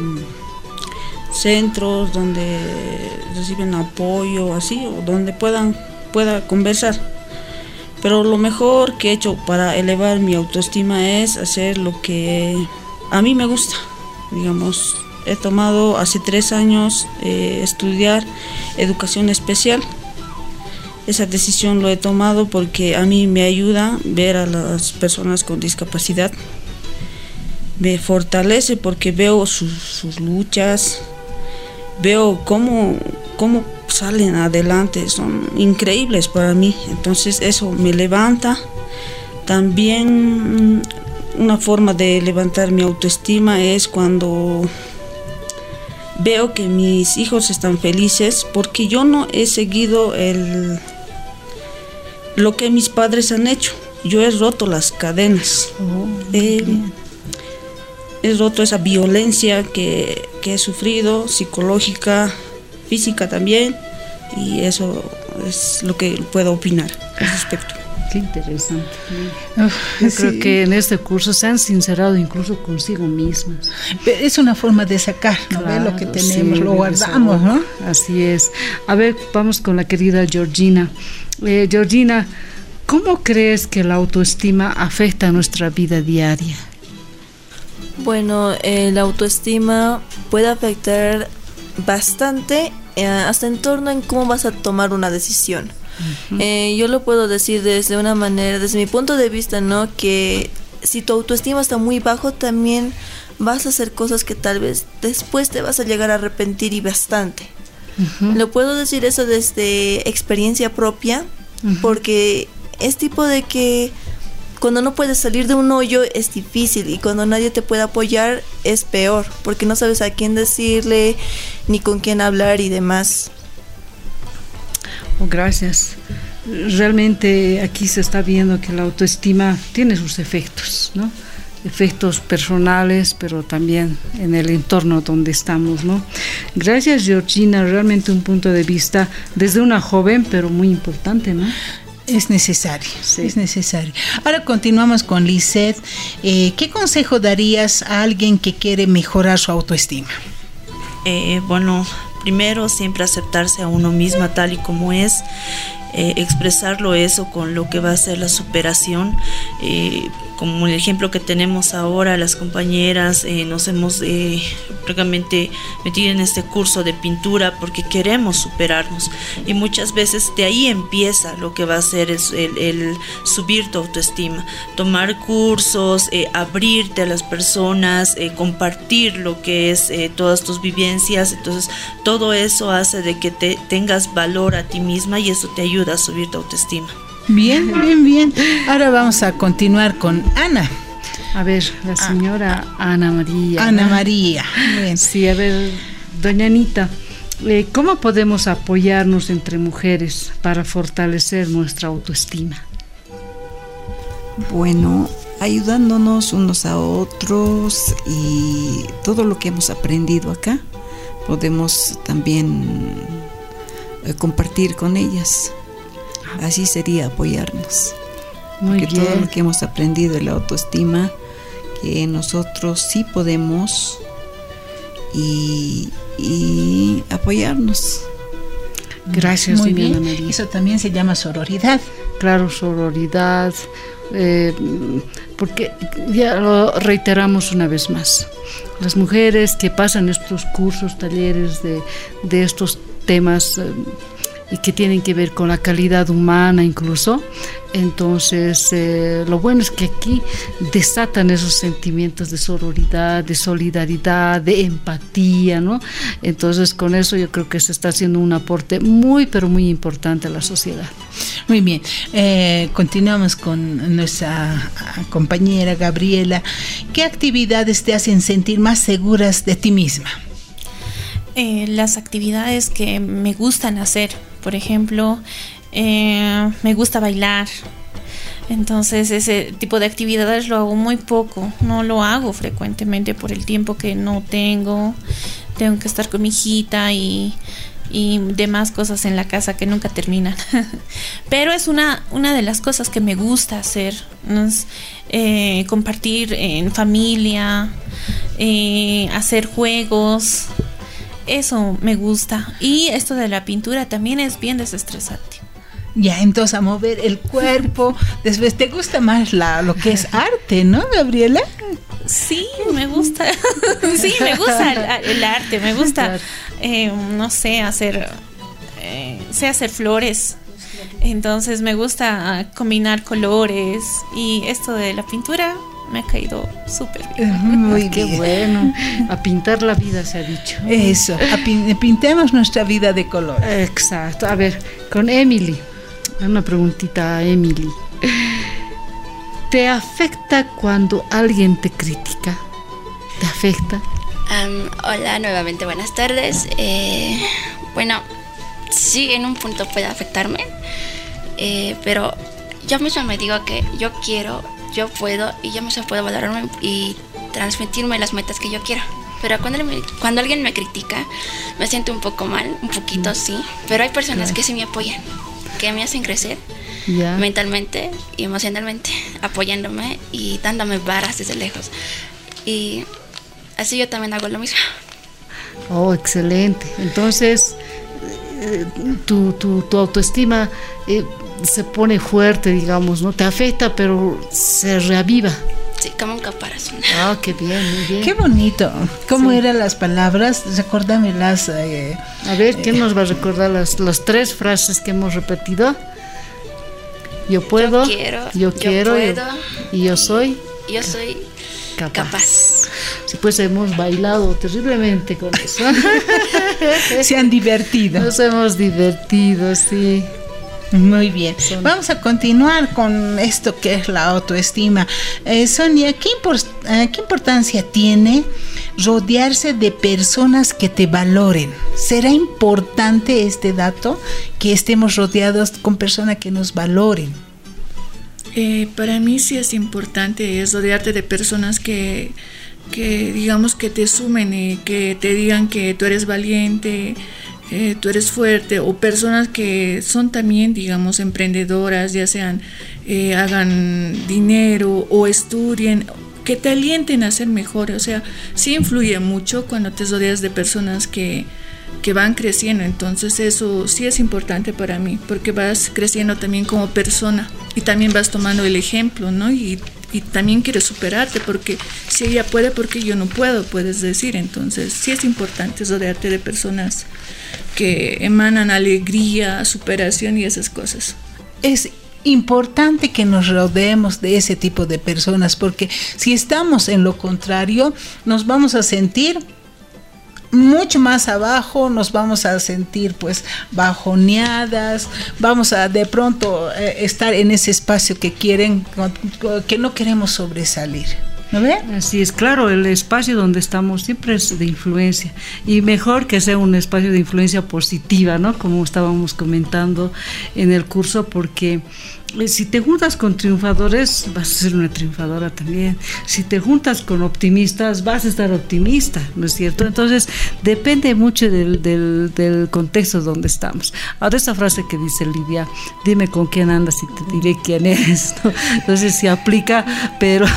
centros donde reciben apoyo, así, o donde pueda conversar. Pero lo mejor que he hecho para elevar mi autoestima es hacer lo que a mí me gusta. Digamos, he tomado hace 3 años estudiar educación especial. Esa decisión lo he tomado porque a mí me ayuda ver a las personas con discapacidad. Me fortalece porque veo sus luchas, veo cómo salen adelante, son increíbles para mí. Entonces eso me levanta. También una forma de levantar mi autoestima es cuando veo que mis hijos están felices, porque yo no he seguido lo que mis padres han hecho. Yo he roto las cadenas, he roto esa violencia que he sufrido, psicológica, física también, y eso es lo que puedo opinar al respecto. Qué interesante. Yo creo que en este curso se han sincerado incluso consigo mismas. Es una forma de sacar, ¿no? Claro, lo que tenemos, sí, lo guardamos, ¿no? Así es. A ver, vamos con la querida Georgina. Georgina, ¿cómo crees que la autoestima afecta a nuestra vida diaria? Bueno, la autoestima puede afectar bastante, hasta en torno en cómo vas a tomar una decisión. Uh-huh. Yo lo puedo decir desde una manera, desde mi punto de vista, ¿no? Que si tu autoestima está muy bajo, también vas a hacer cosas que tal vez después te vas a llegar a arrepentir, y bastante. Uh-huh. Lo puedo decir eso desde experiencia propia, uh-huh, porque es tipo de que cuando no puedes salir de un hoyo es difícil, y cuando nadie te puede apoyar es peor, porque no sabes a quién decirle ni con quién hablar y demás. Oh, gracias. Realmente aquí se está viendo que la autoestima tiene sus efectos, ¿no? Efectos personales, pero también en el entorno donde estamos, ¿no? Gracias, Georgina, realmente un punto de vista desde una joven, pero muy importante, ¿no? Es necesario, sí, es necesario. Ahora continuamos con Lisette. ¿Qué consejo darías a alguien que quiere mejorar su autoestima? Bueno, primero siempre aceptarse a uno misma tal y como es, expresarlo eso con lo que va a ser la superación. Como el ejemplo que tenemos ahora, las compañeras nos hemos prácticamente metido en este curso de pintura porque queremos superarnos, y muchas veces de ahí empieza lo que va a ser el subir tu autoestima, tomar cursos, abrirte a las personas, compartir lo que es todas tus vivencias. Entonces todo eso hace de que tengas valor a ti misma, y eso te ayuda a subir tu autoestima. Bien, bien, bien. Ahora vamos a continuar con Ana. A ver, la señora Ana María. Ana María. Bien. Sí, a ver, doña Anita, ¿cómo podemos apoyarnos entre mujeres para fortalecer nuestra autoestima? Bueno, ayudándonos unos a otros, y todo lo que hemos aprendido acá podemos también compartir con ellas. Así sería apoyarnos. Muy porque bien. Todo lo que hemos aprendido de la autoestima, que nosotros sí podemos, y apoyarnos. Gracias, muy bien. María. Eso también se llama sororidad. Claro, sororidad, porque ya lo reiteramos una vez más. Las mujeres que pasan estos cursos, talleres de estos temas y que tienen que ver con la calidad humana incluso, entonces lo bueno es que aquí desatan esos sentimientos de sororidad, de solidaridad, de empatía, ¿no? Entonces con eso yo creo que se está haciendo un aporte muy, pero muy importante a la sociedad. Muy bien, continuamos con nuestra compañera Gabriela. ¿Qué actividades te hacen sentir más seguras de ti misma? Las actividades que me gustan hacer, por ejemplo, me gusta bailar. Entonces ese tipo de actividades lo hago muy poco, no lo hago frecuentemente por el tiempo que no tengo que estar con mi hijita y demás cosas en la casa que nunca terminan. Pero es una de las cosas que me gusta hacer, ¿no? Compartir en familia, hacer juegos. Eso me gusta. Y esto de la pintura también es bien desestresante. Ya, entonces a mover el cuerpo. Después, ¿te gusta más lo que es arte, no, Gabriela? Sí, me gusta. Sí, me gusta el arte. Me gusta, no sé, hacer flores. Entonces me gusta combinar colores. Y esto de la pintura me ha caído súper bien. Muy Qué bien. bueno. A pintar la vida se ha dicho. Eso, pintemos nuestra vida de color. Exacto. A ver, con Emily. Una preguntita a Emily. ¿Te afecta cuando alguien te critica? ¿Te afecta? Hola, nuevamente buenas tardes. Bueno, sí, en un punto puede afectarme, pero yo misma me digo que yo quiero, yo puedo, y yo misma puedo valorarme y transmitirme las metas que yo quiero. Pero cuando alguien me critica, me siento un poco mal, un poquito sí, pero hay personas que sí me apoyan, que me hacen crecer mentalmente y emocionalmente, apoyándome y dándome varas desde lejos. Y así yo también hago lo mismo. Oh, excelente. Entonces, tu autoestima se pone fuerte, digamos, ¿no? Te afecta, pero se reaviva. Sí, como un caparazón. Ah, qué bien, muy bien. Qué bonito. ¿Cómo eran las palabras? Recuérdamelas. A ver, ¿quién nos va a recordar las 3 frases que hemos repetido? Yo puedo, yo quiero y yo soy capaz. Sí, pues hemos bailado terriblemente con eso. Se han divertido. Nos hemos divertido, sí. Muy bien. Vamos a continuar con esto que es la autoestima. Sonia, ¿qué importancia tiene rodearse de personas que te valoren? ¿Será importante este dato, que estemos rodeados con personas que nos valoren? Para mí sí es importante, es rodearte de personas que digamos que te sumen y que te digan que tú eres valiente, tú eres fuerte, o personas que son también, digamos, emprendedoras, ya sean hagan dinero o estudien, que te alienten a ser mejor. O sea, sí influye mucho cuando te rodeas de personas que van creciendo. Entonces eso sí es importante para mí, porque vas creciendo también como persona y también vas tomando el ejemplo, ¿no? Y también quieres superarte, porque si ella puede, porque yo no puedo, puedes decir. Entonces sí es importante rodearte de personas que emanan alegría, superación y esas cosas. Es importante que nos rodeemos de ese tipo de personas, porque si estamos en lo contrario, nos vamos a sentir mucho más abajo, nos vamos a sentir pues bajoneadas, vamos a de pronto estar en ese espacio que no queremos sobresalir. ¿No ve? Así es, claro, el espacio donde estamos siempre es de influencia, y mejor que sea un espacio de influencia positiva, ¿no? Como estábamos comentando en el curso, porque si te juntas con triunfadores, vas a ser una triunfadora también. Si te juntas con optimistas, vas a estar optimista, ¿no es cierto? Entonces, depende mucho del contexto donde estamos. Ahora, esa frase que dice Lidia, dime con quién andas y te diré quién eres, ¿no? Entonces, se aplica, pero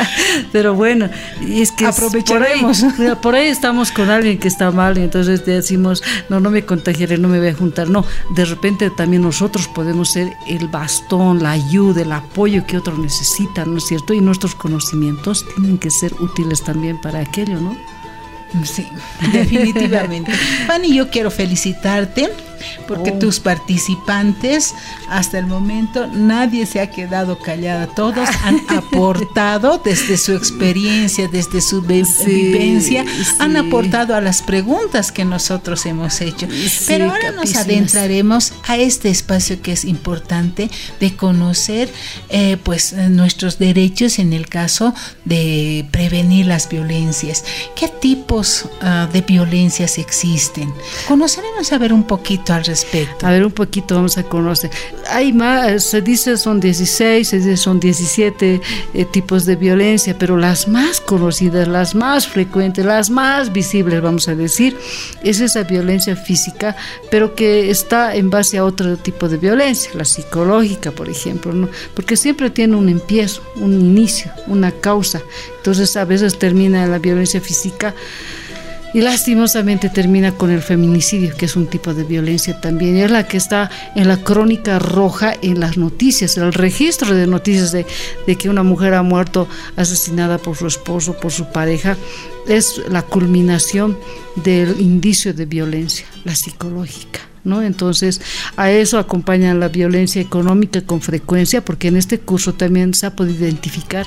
bueno, y es que aprovecharemos. Por ahí estamos con alguien que está mal, y entonces decimos, no me contagiaré, no me voy a juntar. No, de repente también nosotros podemos ser el bastón, la ayuda, el apoyo que otros necesitan, ¿no es cierto? Y nuestros conocimientos tienen que ser útiles también para aquello, ¿no? Sí, definitivamente. Fanny, yo quiero felicitarte porque tus participantes hasta el momento nadie se ha quedado callada, todos han aportado desde su experiencia, desde su vivencia, han aportado a las preguntas que nosotros hemos hecho. Pero ahora nos adentraremos a este espacio que es importante de conocer pues nuestros derechos en el caso de prevenir las violencias. ¿Qué tipos de violencias existen? Conoceremos a ver un poquito al respecto. A ver, un poquito vamos a conocer. Hay más, se dice son 16, se dice son 17 tipos de violencia, pero las más conocidas, las más frecuentes, las más visibles, vamos a decir, es esa violencia física, pero que está en base a otro tipo de violencia, la psicológica, por ejemplo, ¿no? Porque siempre tiene un empiezo, un inicio, una causa. Entonces, a veces termina la violencia física Y lastimosamente termina con el feminicidio, que es un tipo de violencia también. Y es la que está en la crónica roja en las noticias, el registro de noticias de que una mujer ha muerto asesinada por su esposo, por su pareja. Es la culminación del indicio de violencia, la psicológica, ¿no? Entonces, a eso acompaña la violencia económica con frecuencia, porque en este curso también se ha podido identificar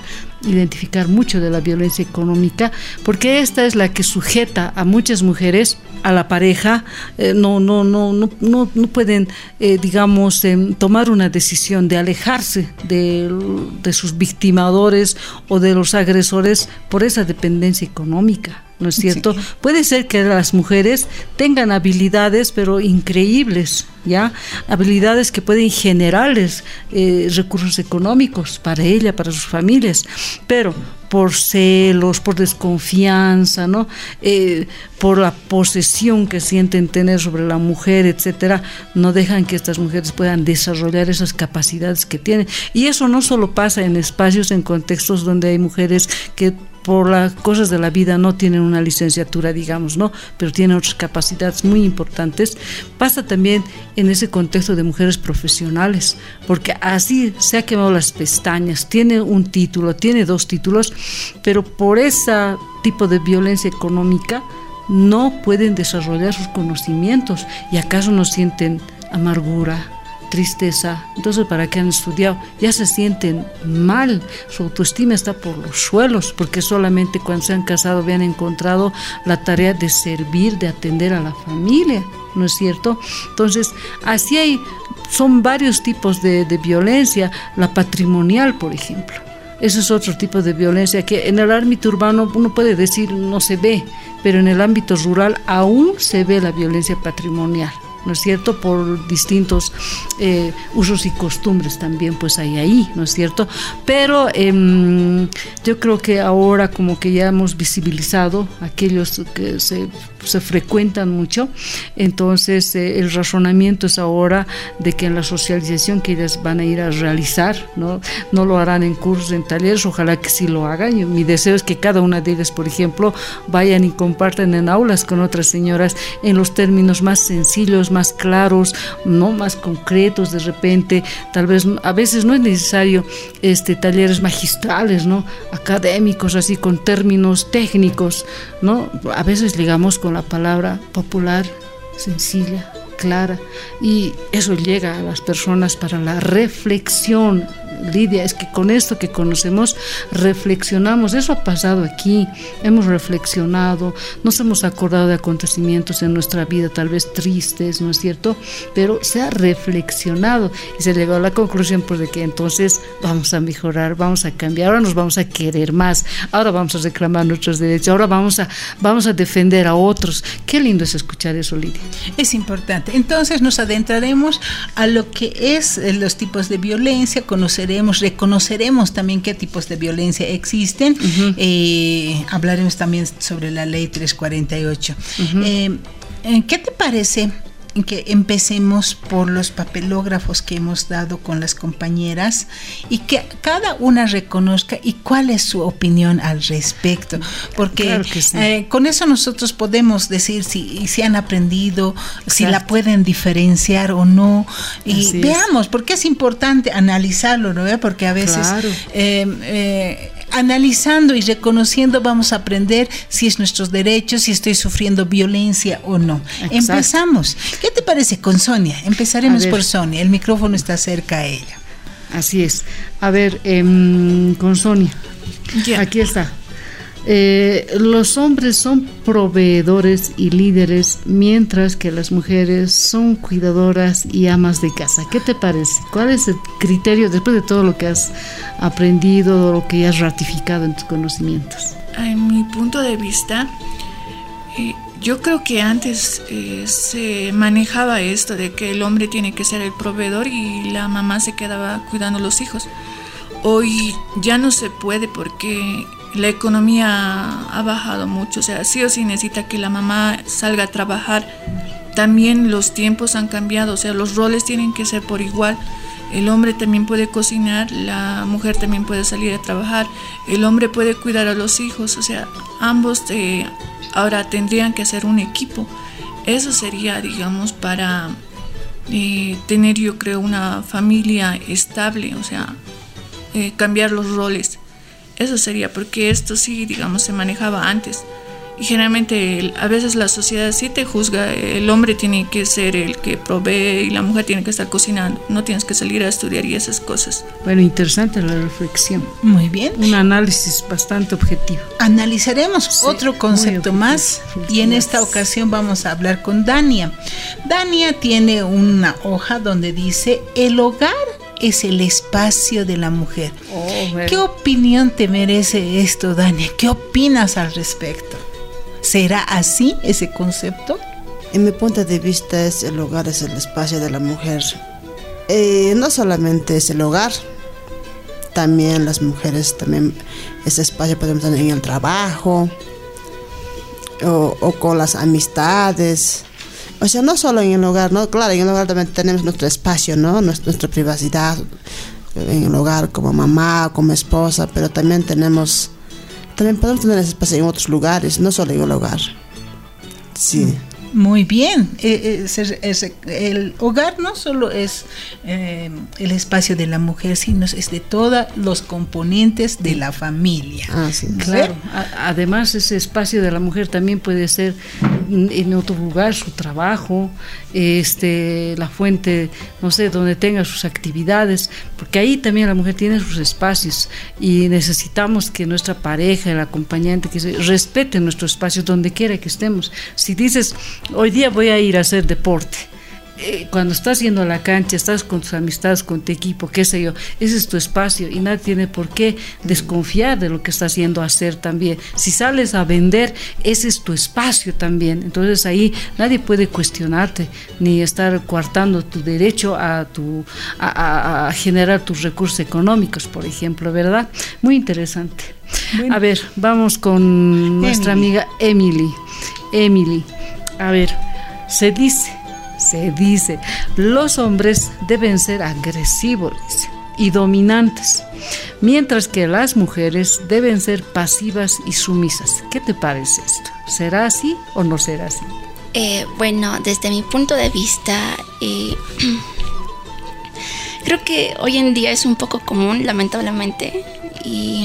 mucho de la violencia económica, porque esta es la que sujeta a muchas mujeres a la pareja. No pueden, digamos, tomar una decisión de alejarse de sus victimadores o de los agresores por esa dependencia económica, ¿no es cierto? Sí. Puede ser que las mujeres tengan habilidades, pero increíbles, ¿ya? Habilidades que pueden generarles recursos económicos para ella, para sus familias, pero por celos, por desconfianza, ¿no? Por la posesión que sienten tener sobre la mujer, etcétera, no dejan que estas mujeres puedan desarrollar esas capacidades que tienen. Y eso no solo pasa en espacios, en contextos donde hay mujeres que por las cosas de la vida no tienen una licenciatura, digamos, ¿no? Pero tienen otras capacidades muy importantes. Pasa también en ese contexto de mujeres profesionales, porque así se ha quemado las pestañas, tiene un título, tiene 2 títulos, pero por ese tipo de violencia económica no pueden desarrollar sus conocimientos y acaso no sienten amargura, tristeza. Entonces, ¿para qué han estudiado? Ya se sienten mal, su autoestima está por los suelos, porque solamente cuando se han casado habían encontrado la tarea de servir, de atender a la familia, ¿no es cierto? Entonces, así son varios tipos de violencia. La patrimonial, por ejemplo, ese es otro tipo de violencia que en el ámbito urbano uno puede decir no se ve, pero en el ámbito rural aún se ve la violencia patrimonial, ¿no es cierto? Por distintos usos y costumbres también pues hay ahí, ¿no es cierto? Pero yo creo que ahora como que ya hemos visibilizado aquellos que se frecuentan mucho, entonces el razonamiento es ahora de que en la socialización que ellas van a ir a realizar, no lo harán en cursos, en talleres, ojalá que sí lo hagan. Y mi deseo es que cada una de ellas, por ejemplo, vayan y compartan en aulas con otras señoras en los términos más sencillos, más claros, no más concretos. De repente, tal vez a veces no es necesario talleres magistrales, no académicos, así con términos técnicos, no, a veces llegamos con la palabra popular, sencilla, clara, y eso llega a las personas para la reflexión. Lidia, es que con esto que conocemos reflexionamos. Eso ha pasado aquí, hemos reflexionado, nos hemos acordado de acontecimientos en nuestra vida tal vez tristes, ¿no es cierto? Pero se ha reflexionado y se llegó a la conclusión pues de que entonces vamos a mejorar, vamos a cambiar, ahora nos vamos a querer más, ahora vamos a reclamar nuestros derechos, ahora vamos a defender a otros. Qué lindo es escuchar eso, Lidia. Es importante. Entonces nos adentraremos a lo que es los tipos de violencia, reconoceremos también qué tipos de violencia existen. Hablaremos también sobre la ley 348. ¿Qué te parece que empecemos por los papelógrafos que hemos dado con las compañeras y que cada una reconozca y cuál es su opinión al respecto? Porque claro que sí. Con eso nosotros podemos decir si han aprendido, si la pueden diferenciar o no, y así veamos, porque es importante analizarlo, ¿no? Porque a veces analizando y reconociendo vamos a aprender si es nuestros derechos, si estoy sufriendo violencia o no. Exacto. Empezamos. ¿Qué te parece con Sonia? Empezaremos por Sonia. El micrófono está cerca a ella. Así es. A ver, con Sonia. Aquí está. Los hombres son proveedores y líderes, mientras que las mujeres son cuidadoras y amas de casa. ¿Qué te parece? ¿Cuál es el criterio después de todo lo que has aprendido, lo que has ratificado en tus conocimientos? En mi punto de vista, yo creo que antes se manejaba esto de que el hombre tiene que ser el proveedor y la mamá se quedaba cuidando a los hijos. Hoy ya no se puede porque la economía ha bajado mucho, o sea, sí o sí necesita que la mamá salga a trabajar. También los tiempos han cambiado, o sea, los roles tienen que ser por igual. El hombre también puede cocinar, la mujer también puede salir a trabajar, el hombre puede cuidar a los hijos, o sea, ambos ahora tendrían que hacer un equipo. Eso sería, digamos, para tener, yo creo, una familia estable, o sea, cambiar los roles. Eso sería, porque esto sí, digamos, se manejaba antes. Y generalmente a veces la sociedad sí te juzga, el hombre tiene que ser el que provee y la mujer tiene que estar cocinando, no tienes que salir a estudiar y esas cosas. Bueno, interesante la reflexión. Muy bien. Un análisis bastante objetivo. Analizaremos otro concepto más y en esta ocasión vamos a hablar con Dania. Dania tiene una hoja donde dice: el hogar es el espacio de la mujer. ¿Qué opinión te merece esto, Dania? ¿Qué opinas al respecto? ¿Será así ese concepto? En mi punto de vista, el hogar es el espacio de la mujer. No solamente es el hogar, también las mujeres, también ese espacio podemos tener en el trabajo o con las amistades. O sea, no solo en el hogar, ¿no? Claro, en el hogar también tenemos nuestro espacio, ¿no? Nuestra privacidad en el hogar como mamá, como esposa, pero también podemos tener ese espacio en otros lugares, no solo en el hogar. Sí. Muy bien. El hogar no solo es el espacio de la mujer, sino es de todos los componentes de la familia. Sí. Claro. Además, ese espacio de la mujer también puede ser en otro lugar, su trabajo, la fuente, no sé, donde tenga sus actividades, porque ahí también la mujer tiene sus espacios y necesitamos que nuestra pareja, el acompañante, que respete nuestro espacio donde quiera que estemos. Si dices, hoy día voy a ir a hacer deporte, cuando estás yendo a la cancha, estás con tus amistades, con tu equipo, qué sé yo, ese es tu espacio y nadie tiene por qué desconfiar de lo que estás yendo a hacer también. Si sales a vender, ese es tu espacio también, entonces ahí nadie puede cuestionarte ni estar coartando tu derecho a generar tus recursos económicos, por ejemplo, ¿verdad? Muy interesante. Bueno. A ver, vamos con nuestra amiga Emily, a ver, se dice, los hombres deben ser agresivos y dominantes, mientras que las mujeres deben ser pasivas y sumisas. ¿Qué te parece esto? ¿Será así o no será así? Bueno, desde mi punto de vista, creo que hoy en día es un poco común, lamentablemente, y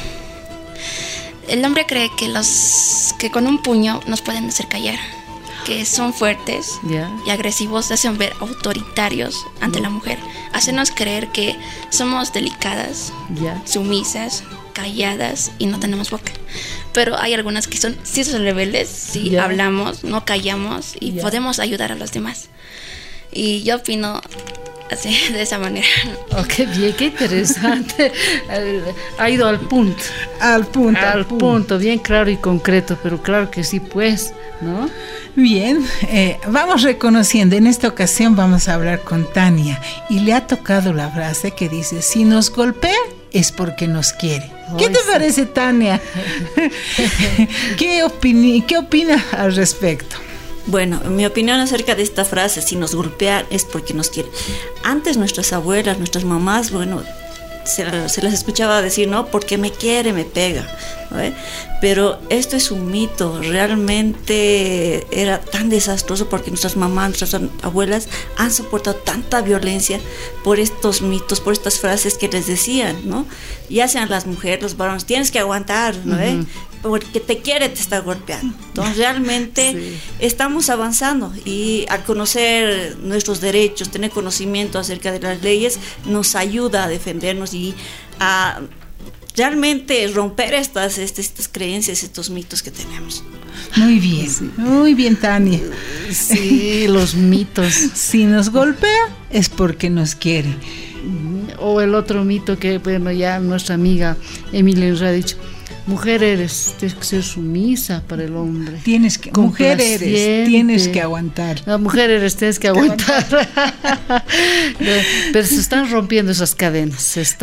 el hombre cree que con un puño nos pueden hacer callar, que son fuertes y agresivos, hacen ver autoritarios ante la mujer, hacernos creer que somos delicadas, sumisas, calladas y no tenemos boca. Pero hay algunas que son rebeldes, sí hablamos, no callamos y podemos ayudar a los demás. Y yo opino así, de esa manera. Qué bien, qué interesante. Ha ido al punto. Al punto, bien claro y concreto, pero claro que sí, pues, ¿no? Bien, vamos reconociendo, en esta ocasión vamos a hablar con Tania y le ha tocado la frase que dice: si nos golpea es porque nos quiere. ¿Qué te parece, Tania? ¿Qué opina al respecto? Bueno, mi opinión acerca de esta frase, si nos golpea es porque nos quiere. Antes nuestras abuelas, nuestras mamás, bueno, se las escuchaba decir, no, porque me quiere, me pega, ¿no? Pero esto es un mito. Realmente era tan desastroso porque nuestras mamás, nuestras abuelas han soportado tanta violencia por estos mitos, por estas frases que les decían, ¿no? Ya sean las mujeres, los varones, tienes que aguantar, ¿no? Porque te quiere, te está golpeando. Entonces realmente estamos avanzando y al conocer nuestros derechos, tener conocimiento acerca de las leyes, nos ayuda a defendernos y a realmente romper estas creencias, estos mitos que tenemos. Muy bien, Tania. Sí, los mitos. Si nos golpea es porque nos quiere. O el otro mito que, bueno, ya nuestra amiga Emilia nos ha dicho: mujer eres, tienes que ser sumisa para el hombre. Mujer eres, tienes que aguantar. La mujer eres, tienes que aguantar. Pero se están rompiendo esas cadenas,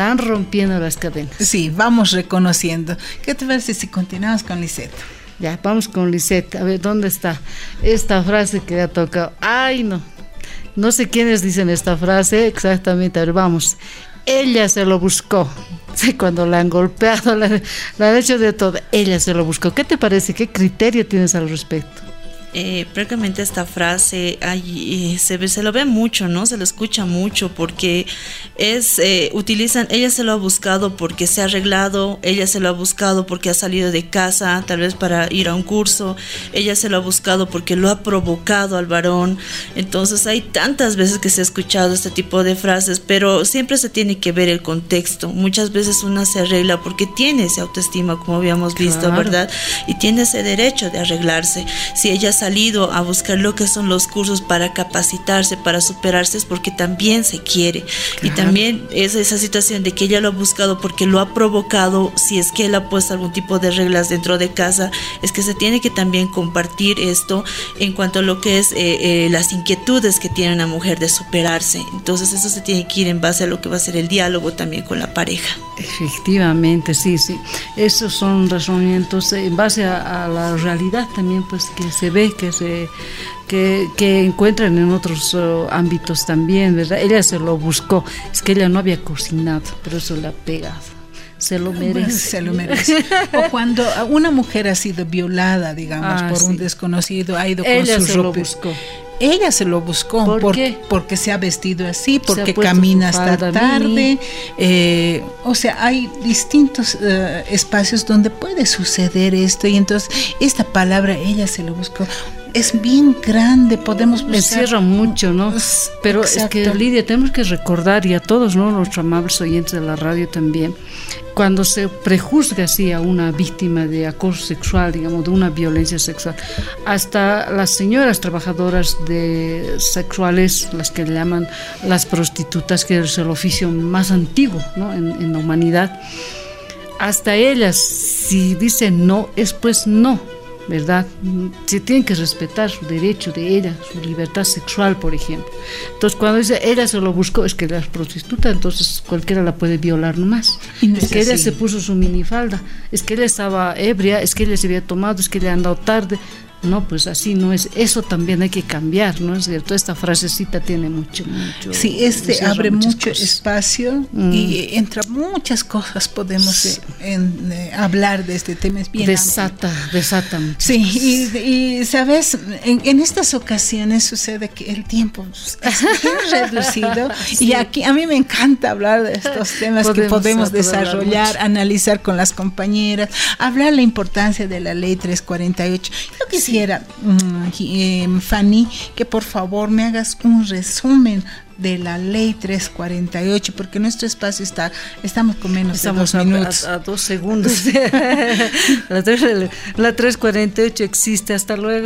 Sí, vamos reconociendo. ¿Qué te parece si continuamos con Lisette? Ya, vamos con Lisette. A ver, ¿dónde está esta frase que le ha tocado? Ay, no. No sé quiénes dicen esta frase exactamente, a ver, vamos. Ella se lo buscó. Sí, cuando la han golpeado, la han hecho de todo. Ella se lo buscó. ¿Qué te parece? ¿Qué criterio tienes al respecto? Prácticamente esta frase se lo ve mucho, ¿no? Se lo escucha mucho porque utilizan, ella se lo ha buscado porque se ha arreglado, ella se lo ha buscado porque ha salido de casa, tal vez para ir a un curso, ella se lo ha buscado porque lo ha provocado al varón. Entonces hay tantas veces que se ha escuchado este tipo de frases, pero siempre se tiene que ver el contexto. Muchas veces una se arregla porque tiene esa autoestima, como habíamos visto, claro, ¿verdad? Y tiene ese derecho de arreglarse. Si ella salido a buscar lo que son los cursos para capacitarse, para superarse, es porque también se quiere. Claro. Y también es esa situación de que ella lo ha buscado porque lo ha provocado. Si es que él ha puesto algún tipo de reglas dentro de casa, es que se tiene que también compartir esto en cuanto a lo que es las inquietudes que tiene una mujer de superarse. Entonces eso se tiene que ir en base a lo que va a ser el diálogo también con la pareja. Efectivamente, sí. Esos son razonamientos en base a la realidad también, pues, que se ve, que encuentran en otros ámbitos también, ¿verdad? Ella se lo buscó, es que ella no había cocinado, pero eso le ha pegado. Se lo merece. Bueno, se lo merece. O cuando una mujer ha sido violada, digamos, por un desconocido, ha ido con ella su se ropa. Lo buscó. Ella se lo buscó. ¿Por qué? Porque se ha vestido así, porque camina hasta tarde. O sea, hay distintos espacios donde puede suceder esto. Y entonces, esta palabra, ella se lo buscó, es bien grande, podemos buscar. Encierra mucho, ¿no? Pero exacto. Es que, Lidia, tenemos que recordar, y a todos, ¿no?, los amables oyentes de la radio también, cuando se prejuzga así a una víctima de acoso sexual, digamos, de una violencia sexual, hasta las señoras trabajadoras sexuales, las que le llaman las prostitutas, que es el oficio más antiguo, ¿no?, en la humanidad, hasta ellas, si dicen no, es pues no, ¿verdad? Se tienen que respetar su derecho de ella, su libertad sexual, por ejemplo. Entonces, cuando dice ella se lo buscó, es que ella es prostituta, entonces cualquiera la puede violar nomás. No es que ella se puso su minifalda, es que ella estaba ebria, es que ella se había tomado, es que ella ha andado tarde. No, pues así no es. Eso también hay que cambiar, ¿no es cierto? Esta frasecita tiene mucho. Sí, abre mucho espacio y entra muchas cosas. Podemos hablar de este tema. Es bien desata mucho. Sí, y sabes, en estas ocasiones sucede que el tiempo es bien reducido. Sí. Y aquí a mí me encanta hablar de estos temas que podemos desarrollar, analizar con las compañeras, hablar la importancia de la ley 348. Yo quisiera, Fanny, que por favor me hagas un resumen de la ley 348, porque nuestro espacio estamos con menos de 2 minutos. A 2 segundos. La 348 existe, hasta luego.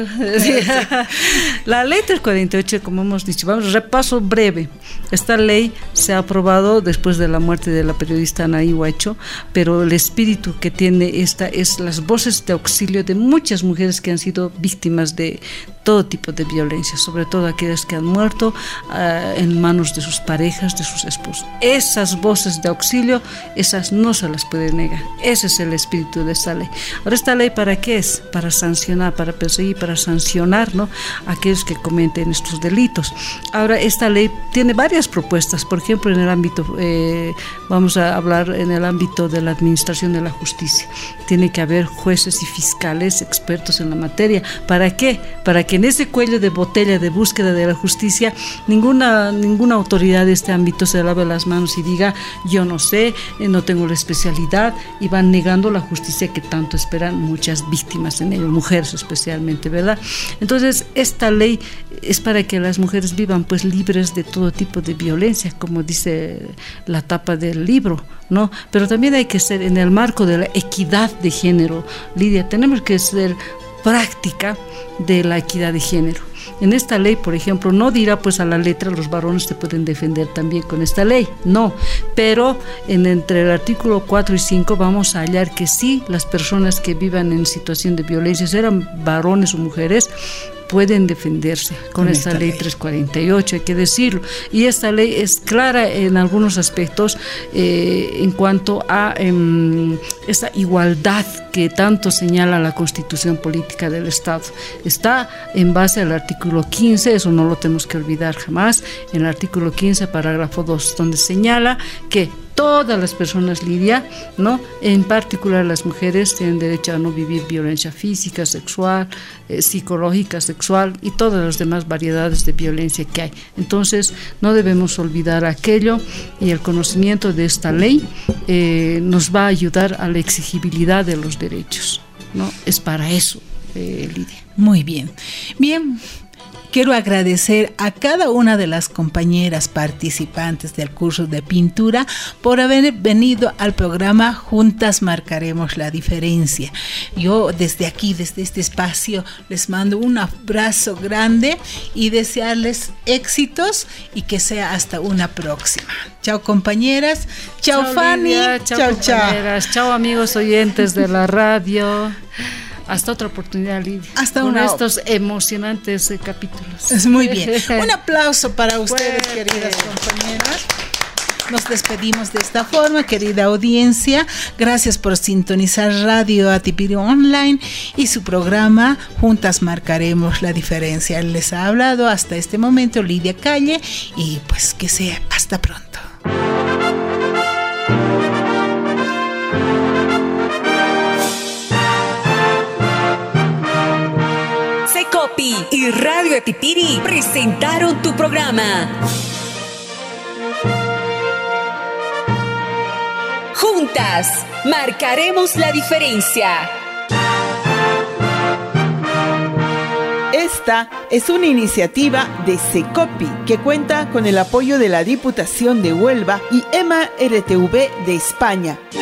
La ley 348, como hemos dicho, vamos, repaso breve. Esta ley se ha aprobado después de la muerte de la periodista Anaí Huacho, pero el espíritu que tiene esta es las voces de auxilio de muchas mujeres que han sido víctimas de todo tipo de violencia, sobre todo aquellas que han muerto en manos de sus parejas, de sus esposos. Esas voces de auxilio, esas no se las puede negar. Ese es el espíritu de esta ley. Ahora, ¿esta ley para qué es? Para sancionar, para perseguir, para sancionar, ¿no?, a aquellos que cometen estos delitos. Ahora, esta ley tiene varias propuestas. Por ejemplo, en el ámbito, vamos a hablar en el ámbito de la administración de la justicia. Tiene que haber jueces y fiscales expertos en la materia. ¿Para qué? Para que en ese cuello de botella de búsqueda de la justicia ninguna autoridad de este ámbito se lave las manos y diga yo no sé, no tengo la especialidad, y van negando la justicia que tanto esperan muchas víctimas en ello, mujeres especialmente, ¿verdad? Entonces, esta ley es para que las mujeres vivan pues libres de todo tipo de violencia, como dice la tapa del libro, ¿no? Pero también hay que ser en el marco de la equidad de género. Lidia, tenemos que ser práctica de la equidad de género. En esta ley, por ejemplo, no dirá pues a la letra los varones se pueden defender también con esta ley, no, pero entre el artículo 4 y 5 vamos a hallar que sí, las personas que vivan en situación de violencia, sean varones o mujeres, pueden defenderse con esta ley 348, hay que decirlo. Y esta ley es clara en algunos aspectos en cuanto a esa igualdad que tanto señala la Constitución Política del Estado. Está en base al artículo 15, eso no lo tenemos que olvidar jamás, en el artículo 15, parágrafo 2, donde señala que todas las personas, Lidia, ¿no?, en particular las mujeres, tienen derecho a no vivir violencia física, sexual, psicológica, sexual y todas las demás variedades de violencia que hay. Entonces, no debemos olvidar aquello, y el conocimiento de esta ley nos va a ayudar a la exigibilidad de los derechos, ¿no? Es para eso, Lidia. Muy bien. Bien. Quiero agradecer a cada una de las compañeras participantes del curso de pintura por haber venido al programa Juntas Marcaremos la Diferencia. Yo desde aquí, desde este espacio, les mando un abrazo grande y desearles éxitos y que sea hasta una próxima. Chao, compañeras. Chao, Fanny. Lidia, chao, compañeras. Chao, amigos oyentes de la radio. Hasta otra oportunidad, Lidia. Hasta con estos emocionantes capítulos. Es muy bien. Un aplauso para ustedes, queridas compañeras. Nos despedimos de esta forma, querida audiencia. Gracias por sintonizar Radio Atipiri Online y su programa Juntas Marcaremos la Diferencia. Les ha hablado hasta este momento Lidia Calle y pues que sea hasta pronto. Secopi y Radio Atipiri presentaron tu programa. Juntas marcaremos la diferencia. Esta es una iniciativa de Secopi que cuenta con el apoyo de la Diputación de Huelva y EMA RTV de España.